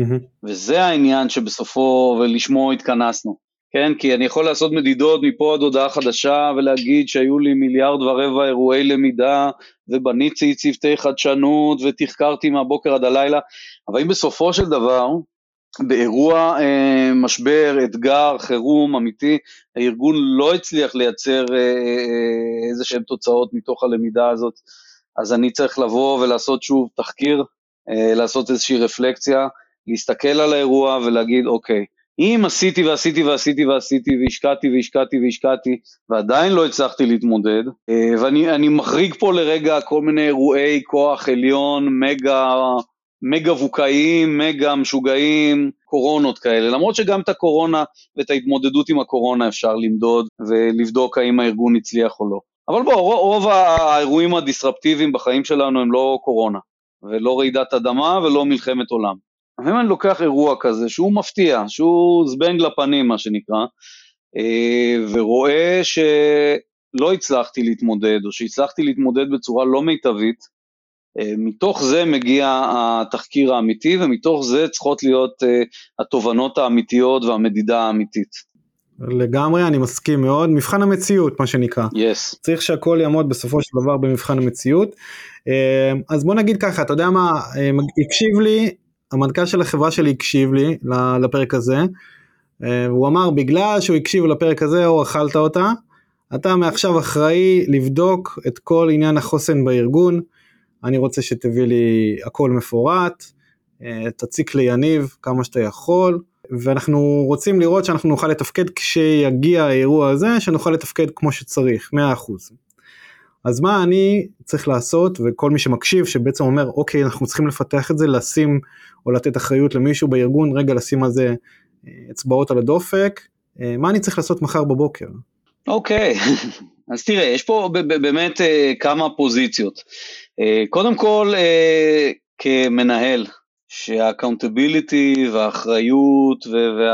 וזה העניין שבסופו ולשמו התכנסנו, כן? כי אני יכול לעשות מדידות מפה עד הודעה חדשה ולהגיד שהיו לי מיליארד ורבע אירועי למידה ובניתי צוותי חדשנות ותחקרתי מהבוקר עד הלילה, אבל אם בסופו של דבר באירוע אה, משבר, אתגר, חירום אמיתי, הארגון לא הצליח לייצר אה, אה, איזה שהן תוצאות מתוך הלמידה הזאת, אז אני צריך לבוא ולעשות שוב תחקיר, אה, לעשות איזושהי רפלקציה, להסתכל על האירוע ולהגיד, אוקיי, אם עשיתי ועשיתי ועשיתי ועשיתי והשקעתי והשקעתי והשקעתי, ועדיין לא הצלחתי להתמודד, ואני אני מחריג פה לרגע כל מיני אירועי כוח עליון, מגה, מגה ווקאיים, מגה משוגעים, קורונות כאלה, למרות שגם את הקורונה ואת ההתמודדות עם הקורונה אפשר למדוד ולבדוק האם הארגון הצליח או לא. אבל בוא, רוב האירועים הדיסרפטיביים בחיים שלנו הם לא קורונה, ולא רעידת אדמה ולא מלחמת עולם. אם אני לוקח אירוע כזה שהוא מפתיע, שהוא זבנג לפנים מה שנקרא, ורואה שלא הצלחתי להתמודד, או שהצלחתי להתמודד בצורה לא מיטבית, מתוך זה מגיע התחקיר האמיתי, ומתוך זה צריכות להיות התובנות האמיתיות והמדידה האמיתית. לגמרי, אני מסכים מאוד, מבחן המציאות מה שנקרא. Yes. צריך שהכל יעמוד בסופו של דבר במבחן המציאות. אז בוא נגיד ככה, אתה יודע מה, הקשיב לי, המנכ"ל של החברה שלי הקשיב לי לפרק הזה, והוא אמר, בגלל שהוא הקשיב לפרק הזה, או אכלת אותה, אתה מעכשיו אחראי לבדוק את כל עניין החוסן בארגון, אני רוצה שתביא לי הכל מפורט, תציק לי יניב כמה שאתה יכול, ואנחנו רוצים לראות שאנחנו נוכל לתפקד כשיגיע האירוע הזה, שנוכל לתפקד כמו שצריך, מאה אחוז. אז מה אני צריך לעשות, וכל מי שמקשיב שבעצם אומר, אוקיי, אנחנו צריכים לפתח את זה, לשים או לתת אחריות למישהו בארגון, רגע לשים על זה אצבעות על הדופק, מה אני צריך לעשות מחר בבוקר? אוקיי, אז תראה, יש פה באמת כמה פוזיציות. קודם כל, כמנהל, שהאקאונטביליטי והאחריות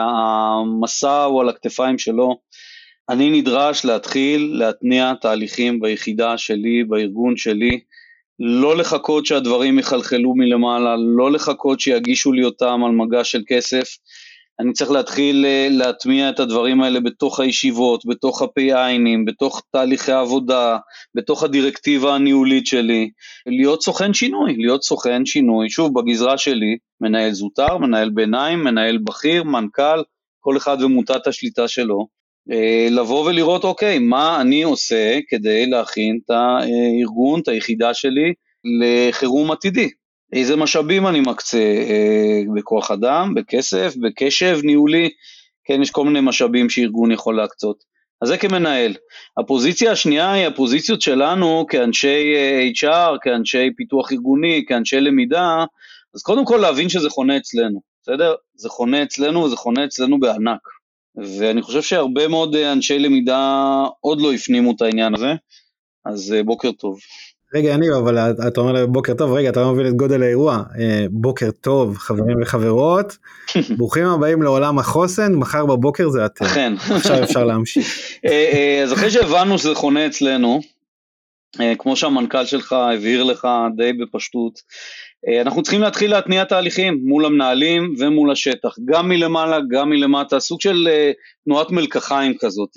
והמסע הוא על הכתפיים שלו, אני נדרש להתחיל להתניע תהליכים ביחידה שלי, בארגון שלי, לא לחכות שהדברים יחלחלו מלמעלה, לא לחכות שיגישו לי אותם על מגע של כסף, אני צריך להתחיל להטמיע את הדברים האלה בתוך הישיבות, בתוך ה-פי איי-נים, בתוך תהליכי העבודה, בתוך הדירקטיבה הניהולית שלי, להיות סוכן שינוי, להיות סוכן שינוי, שוב בגזרה שלי, מנהל זוטר, מנהל ביניים, מנהל בכיר, מנכ"ל, כל אחד ומוטת השליטה שלו, לבוא ולראות אוקיי, מה אני עושה כדי להכין את הארגון, את היחידה שלי, לחירום עתידי. איזה משאבים אני מקצה, אה, בכוח אדם, בכסף, בקשב ניהולי, כן, יש כל מיני משאבים שארגון יכול להקצות. אז זה כמנהל. הפוזיציה השנייה היא הפוזיציות שלנו כאנשי אייץ' אר, כאנשי פיתוח ארגוני, כאנשי למידה, אז קודם כל להבין שזה חונה אצלנו, בסדר? זה חונה אצלנו וזה חונה אצלנו בענק. ואני חושב שהרבה מאוד אנשי למידה עוד לא הפנימו את העניין הזה, אז בוקר טוב. רגע, אני, אבל אתה אומר בוקר טוב, רגע, אתה לא מבין את גודל האירוע, בוקר טוב, חברים וחברות, ברוכים הבאים לעולם החוסן, מחר בבוקר זה אתם. אכן. עכשיו אפשר להמשיך. אז אחרי שהבנו שזה חונה אצלנו, כמו שהמנכ"ל שלך הבהיר לך די בפשטות, אנחנו צריכים להתחיל להתניע תהליכים מול המנהלים ומול השטח, גם מלמעלה, גם מלמטה, סוג של תנועת מלקחיים כזאת.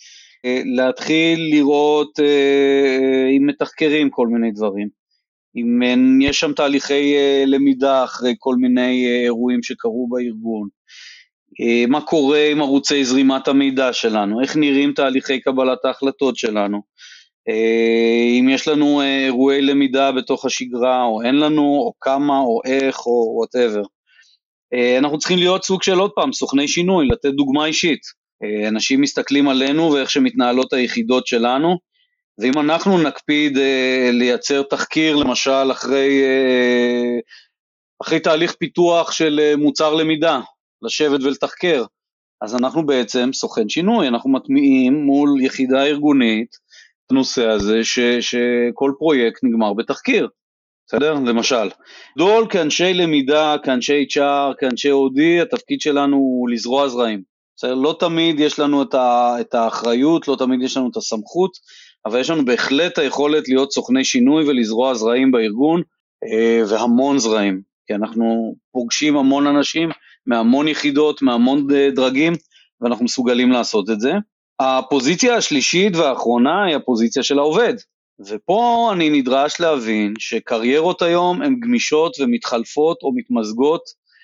להתחיל לראות אם מתחקרים כל מיני דברים, אם יש שם תהליכי למידה אחרי כל מיני אירועים שקרו בארגון, מה קורה עם ערוצי זרימת המידע שלנו, איך נראים תהליכי קבלת ההחלטות שלנו, אם יש לנו אירועי למידה בתוך השגרה, או אין לנו, או כמה, או איך, או whatever. אנחנו צריכים להיות סוג של עוד פעם, סוכני שינוי, לתת דוגמה אישית. אנשים מסתכלים עלינו ואיך שמתנהלות היחידות שלנו, ואם אנחנו נקפיד לייצר תחקיר, למשל, אחרי, אחרי תהליך פיתוח של מוצר למידה, לשבת ולתחקר, אז אנחנו בעצם סוכן שינוי, אנחנו מטמיעים מול יחידה ארגונית, הנושא הזה ש, שכל פרויקט נגמר בתחקיר, בסדר? למשל, דול כאנשי למידה, כאנשי אייץ' אר, כאנשי או די, התפקיד שלנו הוא לזרוע זרעים, בסדר? לא תמיד יש לנו את, ה, את האחריות, לא תמיד יש לנו את הסמכות, אבל יש לנו בהחלט היכולת להיות סוכני שינוי ולזרוע זרעים בארגון, והמון זרעים, כי אנחנו פוגשים המון אנשים, מהמון יחידות, מהמון דרגים, ואנחנו מסוגלים לעשות את זה. הפוזיציה השלישית והאחרונה היא הפוזיציה של העובד, ופה אני נדרש להבין שקריירות היום הן גמישות ומתחלפות או מתמזגות,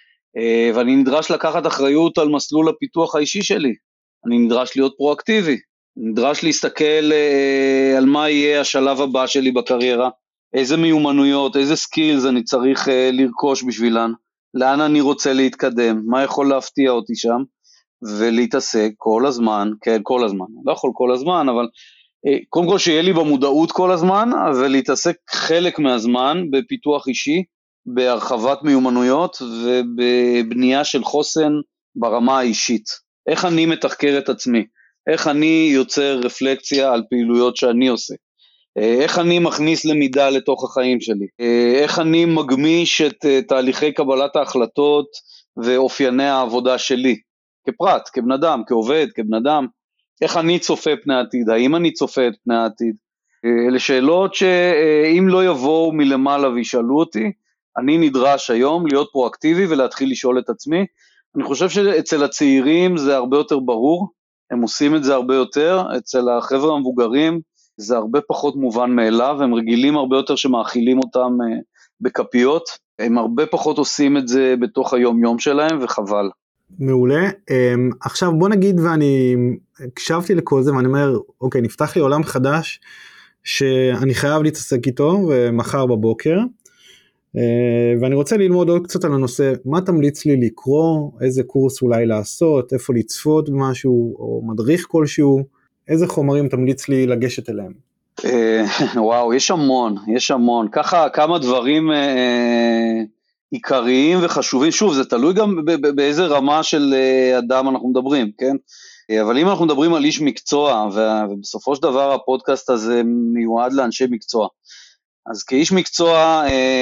ואני נדרש לקחת אחריות על מסלול הפיתוח האישי שלי, אני נדרש להיות פרואקטיבי, נדרש להסתכל על מה יהיה השלב הבא שלי בקריירה, איזה מיומנויות, איזה סקילס אני צריך לרכוש בשבילן, לאן אני רוצה להתקדם, מה יכול להפתיע אותי שם, ולהתעסק כל הזמן, כן, כל הזמן, לא יכול כל הזמן, אבל קודם כל שיהיה לי במודעות כל הזמן, ולהתעסק חלק מהזמן בפיתוח אישי, בהרחבת מיומנויות, ובבנייה של חוסן ברמה האישית. איך אני מתחקר את עצמי, איך אני יוצר רפלקציה על פעילויות שאני עושה, איך אני מכניס למידה לתוך החיים שלי, איך אני מגמיש את תהליכי קבלת ההחלטות, ואופייני העבודה שלי, כפרט, כבן אדם, כעובד, כבן אדם, איך אני צופה פני העתיד, האם אני צופה את פני העתיד, אלה שאלות שאם לא יבואו מלמעלה וישאלו אותי, אני נדרש היום להיות פרואקטיבי ולהתחיל לשאול את עצמי, אני חושב שאצל הצעירים זה הרבה יותר ברור, הם עושים את זה הרבה יותר, אצל החבר'ה המבוגרים זה הרבה פחות מובן מאליו, הם רגילים הרבה יותר שמאכילים אותם בכפיות, הם הרבה פחות עושים את זה בתוך היום יום שלהם וחבל. מעולה, עכשיו בוא נגיד ואני הקשבתי לכל זה ואני אומר, אוקיי, נפתח לי עולם חדש שאני חייב להתעסק איתו ומחר בבוקר, ואני רוצה ללמוד עוד קצת על הנושא, מה תמליץ לי לקרוא, איזה קורס אולי לעשות, איפה לצפות במשהו או מדריך כלשהו, איזה חומרים תמליץ לי לגשת אליהם? וואו, יש המון, יש המון. ככה כמה דברים עיקריים וחשובים. שוב, זה תלוי גם באיזה רמה של אדם אנחנו מדברים, כן? אבל אם אנחנו מדברים על איש מקצוע, ובסופו של דבר הפודקאסט הזה מיועד לאנשי מקצוע, אז כאיש מקצוע,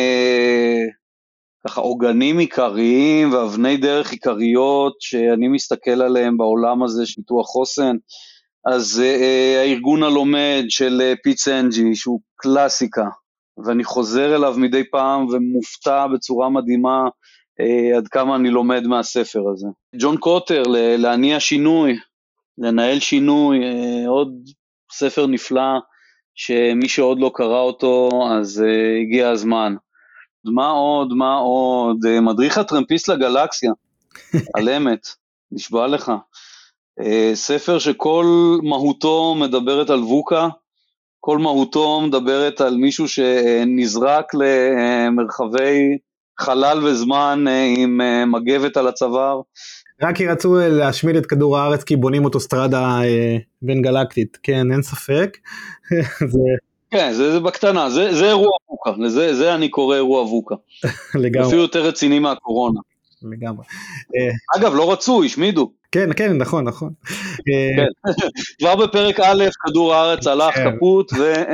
ככה עוגנים עיקריים ואבני דרך עיקריות שאני מסתכל עליהם בעולם הזה של פיתוח חוסן, אז אה, הארגון הלומד של אה, פיטסנג'י, שהוא קלאסיקה, ואני חוזר אליו מדי פעם ומופתע בצורה מדהימה אה, עד כמה אני לומד מהספר הזה. ג'ון קוטר, ל- להניע שינוי, לנהל שינוי, אה, עוד ספר נפלא, שמי שעוד לא קרא אותו, אז אה, הגיע הזמן. מה עוד, מה עוד, אה, מדריך הטרמפיסט לגלקסיה, על אמת, נשבע לך. ספר שכל מהותו מדברת על ווקה, כל מהותו מדברת על מישהו שנזרק למרחבי חלל וזמן עם מגבת על הצוואר. רק כי רצו להשמיד את כדור הארץ כי בונים אוטוסטרדה בין גלקטית, כן, אין ספק. זה... כן, זה, זה בקטנה, זה, זה אירוע ווקה, לזה, זה אני קורא אירוע ווקה. לגמרי. אפילו יותר רציני מהקורונה. לגמרי. אגב, לא רצו, השמידו. כן, כן, נכון, נכון. כן. כבר בפרק א', כדור הארץ הלך כפות,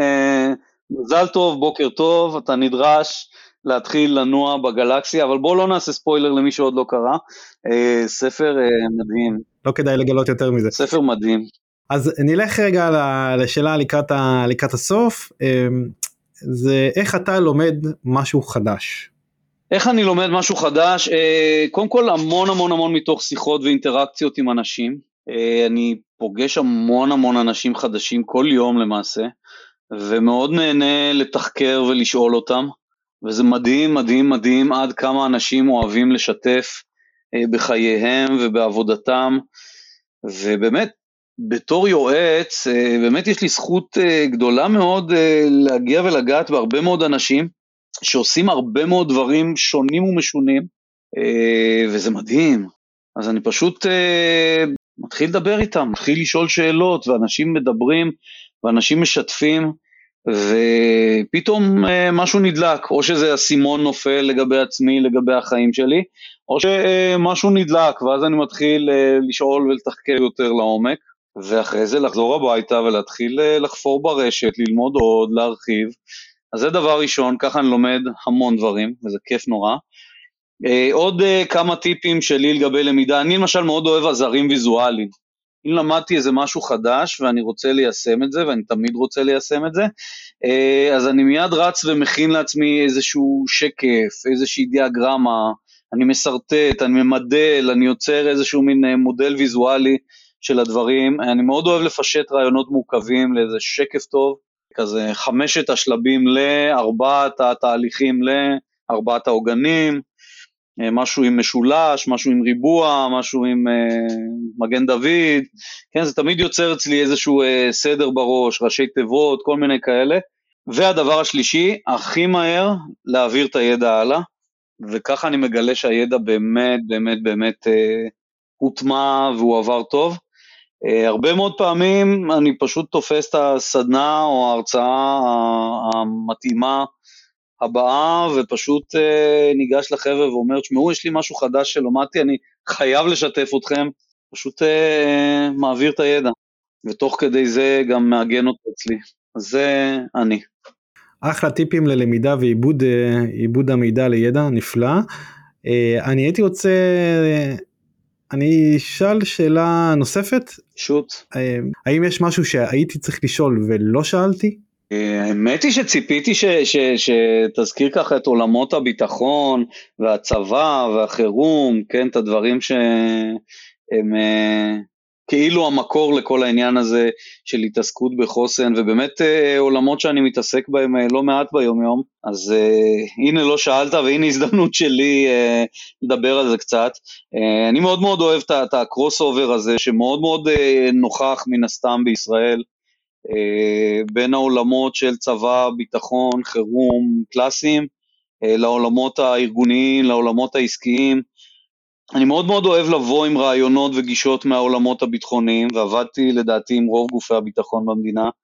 ומזל טוב, בוקר טוב, אתה נדרש להתחיל לנוע בגלקסיה, אבל בואו לא נעשה ספוילר למי שעוד לא קרא. ספר מדהים. לא כדאי לגלות יותר מזה. ספר מדהים. אז נלך רגע לשאלה לקראת, ה, לקראת הסוף, זה איך אתה לומד משהו חדש? איך אני לומד משהו חדש? קודם כל המון המון המון מתוך שיחות ואינטראקציות עם אנשים, אני פוגש המון המון אנשים חדשים כל יום למעשה, ומאוד נהנה לתחקר ולשאול אותם, וזה מדהים מדהים מדהים עד כמה אנשים אוהבים לשתף בחייהם ובעבודתם, ובאמת בתור יועץ, באמת יש לי זכות גדולה מאוד להגיע ולגעת בהרבה מאוד אנשים, שעושים הרבה מאוד דברים שונים ומשונים, וזה מדהים. אז אני פשוט מתחיל לדבר איתם, מתחיל לשאול שאלות, ואנשים מדברים, ואנשים משתפים, ופתאום משהו נדלק, או שזה הסימון נופל לגבי עצמי, לגבי החיים שלי, או שמשהו נדלק, ואז אני מתחיל לשאול ולתחקר יותר לעומק, ואחרי זה לחזור הביתה ולהתחיל לחפור ברשת, ללמוד עוד, להרחיב. אז זה דבר ראשון, ככה אני לומד המון דברים, וזה כיף נורא. עוד כמה טיפים שלי לגבי למידה, אני למשל מאוד אוהב עזרים ויזואליים. אם למדתי איזה משהו חדש ואני רוצה ליישם את זה, ואני תמיד רוצה ליישם את זה, אז אני מיד רץ ומכין לעצמי איזשהו שקף, איזושהי דיאגרמה, אני מסרטט, אני ממדל, אני יוצר איזשהו מין מודל ויזואלי של הדברים. אני מאוד אוהב לפשט רעיונות מורכבים לאיזה שקף טוב, כזה חמשת השלבים לארבעת התהליכים לארבעת העוגנים, משהו עם משולש, משהו עם ריבוע, משהו עם uh, מגן דוד, כן, זה תמיד יוצר אצלי איזשהו uh, סדר בראש, ראשי תיבות, כל מיני כאלה. והדבר השלישי, הכי מהר להעביר את הידע הלאה, וככה אני מגלה שהידע באמת באמת באמת uh, הוטמע והוא עבר טוב. Uh, הרבה מאוד פעמים אני פשוט תופס את הסדנה או ההרצאה המתאימה הבאה, ופשוט uh, ניגש לחבר'ה ואומר, תשמעו, יש לי משהו חדש שלומדתי, אני חייב לשתף אתכם, פשוט uh, מעביר את הידע, ותוך כדי זה גם מאגן אותו אצלי. אז זה אני. אחלה טיפים ללמידה ועיבוד עיבוד המידע לידע, נפלא. Uh, אני הייתי רוצה... אני אשאל שאלה נוספת. שוט. האם יש משהו שהייתי צריך לשאול ולא שאלתי? האמת היא שציפיתי ש, ש, שתזכיר ככה את עולמות הביטחון והצבא והחירום, כן, את הדברים שהם כאילו המקור לכל העניין הזה של התעסקות בחוסן, ובאמת עולמות שאני מתעסק בהם לא מעט ביום יום, אז uh, הנה לא שאלת, והנה הזדמנות שלי uh, לדבר על זה קצת. Uh, אני מאוד מאוד אוהב את הקרוס אובר הזה, שמאוד מאוד uh, נוכח מן הסתם בישראל, uh, בין העולמות של צבא, ביטחון, חירום, קלאסיים, uh, לעולמות הארגוניים, לעולמות העסקיים. אני מאוד מאוד אוהב לבוא עם רעיונות וגישות מהעולמות הביטחוניים, ועבדתי לדעתי עם רוב גופי הביטחון במדינה,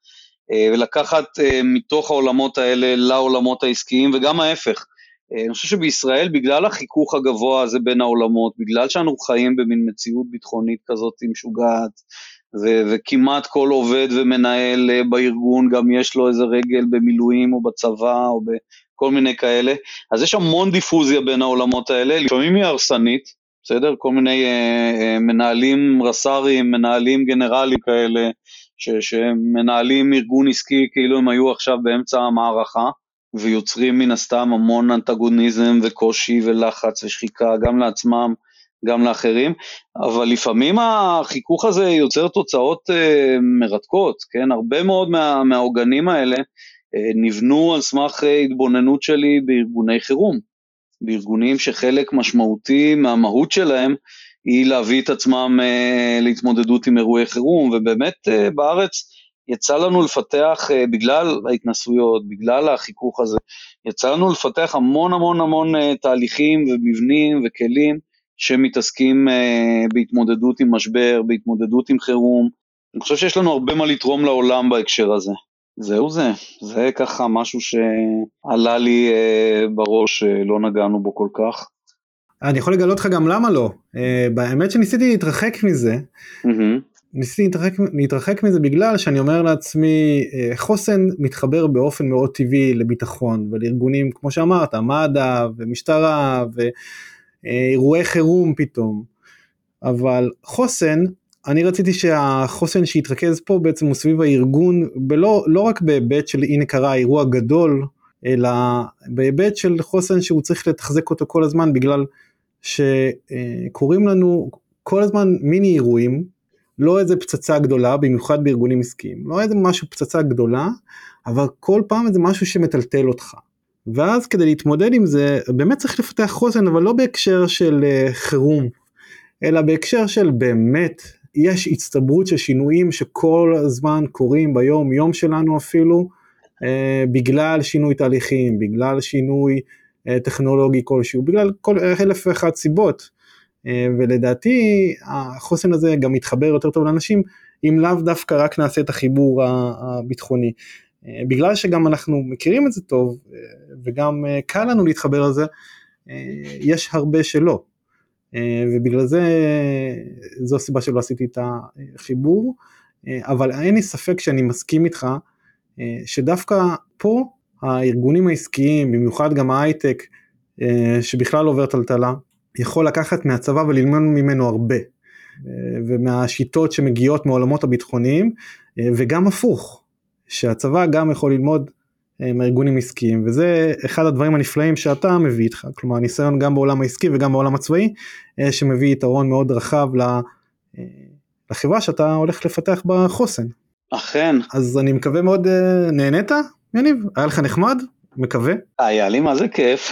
ולקחת מתוך העולמות האלה לעולמות העסקיים, וגם ההפך. אני חושב שבישראל, בגלל החיכוך הגבוה הזה בין העולמות, בגלל שאנו חיים במין מציאות ביטחונית כזאת משוגעת, ו- וכמעט כל עובד ומנהל בארגון, גם יש לו איזה רגל במילואים או בצבא או בכל מיני כאלה, אז יש המון דיפוזיה בין העולמות האלה, לפעמים היא הרסנית, בסדר? כל מיני אה, אה, מנהלים רס"רים, מנהלים גנרלים כאלה, ש- שמנהלים ארגון עסקי כאילו הם היו עכשיו באמצע המערכה, ויוצרים מן הסתם המון אנטגוניזם וקושי ולחץ ושחיקה, גם לעצמם, גם לאחרים, אבל לפעמים החיכוך הזה יוצר תוצאות אה, מרתקות, כן? הרבה מאוד מה, מהעוגנים האלה אה, נבנו על סמך התבוננות שלי בארגוני חירום, בארגונים שחלק משמעותי מהמהות שלהם היא להביא את עצמם אה, להתמודדות עם אירועי חירום, ובאמת אה, בארץ יצא לנו לפתח, אה, בגלל ההתנסויות, בגלל החיכוך הזה, יצא לנו לפתח המון המון המון אה, תהליכים ומבנים וכלים, שמתעסקים uh, בהתמודדות עם משבר, בהתמודדות עם חירום. אני חושב שיש לנו הרבה מה לתרום לעולם בהקשר הזה. זהו זה, זה ככה משהו שעלה לי uh, בראש, uh, לא נגענו בו כל כך. אני יכול לגלות לך גם למה לא. Uh, באמת שניסיתי להתרחק מזה, mm-hmm. ניסיתי להתרחק, להתרחק מזה בגלל שאני אומר לעצמי, uh, חוסן מתחבר באופן מאוד טבעי לביטחון, ולארגונים כמו שאמרת, מד"א ומשטרה ו... אירועי חירום פתאום, אבל חוסן, אני רציתי שהחוסן שיתרכז פה בעצם הוא סביב הארגון, ולא, לא רק בהיבט של הנה קרה אירוע גדול, אלא בהיבט של חוסן שהוא צריך לתחזק אותו כל הזמן, בגלל שקוראים לנו כל הזמן מיני אירועים, לא איזה פצצה גדולה, במיוחד בארגונים עסקיים, לא איזה משהו פצצה גדולה, אבל כל פעם איזה משהו שמטלטל אותך. ואז כדי להתמודד עם זה, באמת צריך לפתח חוסן, אבל לא בהקשר של uh, חירום, אלא בהקשר של באמת, יש הצטברות של שינויים שכל הזמן קורים ביום, יום שלנו אפילו, uh, בגלל שינוי תהליכים, בגלל שינוי uh, טכנולוגי כלשהו, בגלל כל אלף ואחת סיבות, uh, ולדעתי החוסן הזה גם מתחבר יותר טוב לאנשים, אם לאו דווקא רק נעשה את החיבור הביטחוני. בגלל שגם אנחנו מכירים את זה טוב, וגם קל לנו להתחבר על זה, יש הרבה שלא, ובגלל זה, זו הסיבה שלא עשיתי את החיבור, אבל אין לי ספק שאני מסכים איתך, שדווקא פה, הארגונים העסקיים, במיוחד גם ההייטק, שבכלל עובר טלטלה, יכול לקחת מהצבא וללמוד ממנו הרבה, ומהשיטות שמגיעות מעולמות הביטחוניים, וגם הפוך, שהצבא גם יכול ללמוד מארגונים עסקיים, וזה אחד הדברים הנפלאים שאתה מביא איתך, כלומר הניסיון גם בעולם העסקי וגם בעולם הצבאי, שמביא יתרון מאוד רחב לחברה שאתה הולך לפתח בחוסן. אכן. אז אני מקווה מאוד, נהנית, יניב? היה לך נחמד? מקווה? היה לי מה זה כיף,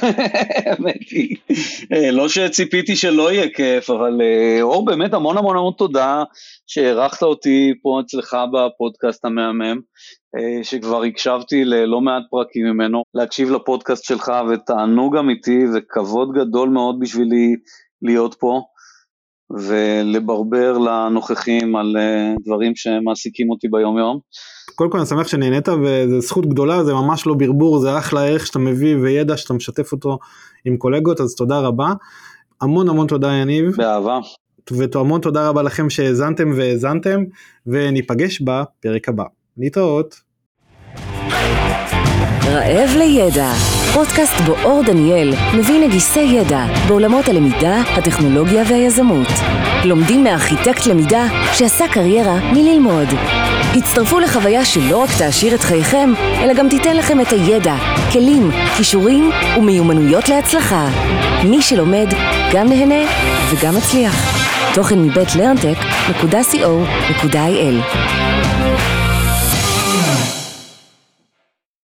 לא שציפיתי שלא יהיה כיף, אבל אור באמת המון המון המון תודה שהערכת אותי פה אצלך בפודקאסט המהמם, שכבר הקשבתי ללא מעט פרקים ממנו, להקשיב לפודקאסט שלך ותענוג אמיתי וכבוד גדול מאוד בשבילי להיות פה, ולברבר לנוכחים על דברים שמעסיקים אותי ביום יום. קודם כל אני שמח שנהנית, וזו זכות גדולה, זה ממש לא ברבור, זה אחלה ערך שאתה מביא וידע שאתה משתף אותו עם קולגות, אז תודה רבה. המון המון תודה יניב. באהבה. והמון תודה רבה לכם שהזנתם והזנתם, וניפגש בפרק הבא. להתראות. רעב לידע, פודקאסט בו אור דניאל מביא נגיסי ידע בעולמות הלמידה, הטכנולוגיה והיזמות. לומדים מארכיטקט למידה שעשה קריירה מללמוד. הצטרפו לחוויה שלא רק תעשיר את חייכם, אלא גם תיתן לכם את הידע, כלים, כישורים ומיומנויות להצלחה. מי שלומד גם נהנה וגם מצליח. תוכן מבית לרנטק נקודה סי או נקודה איי אל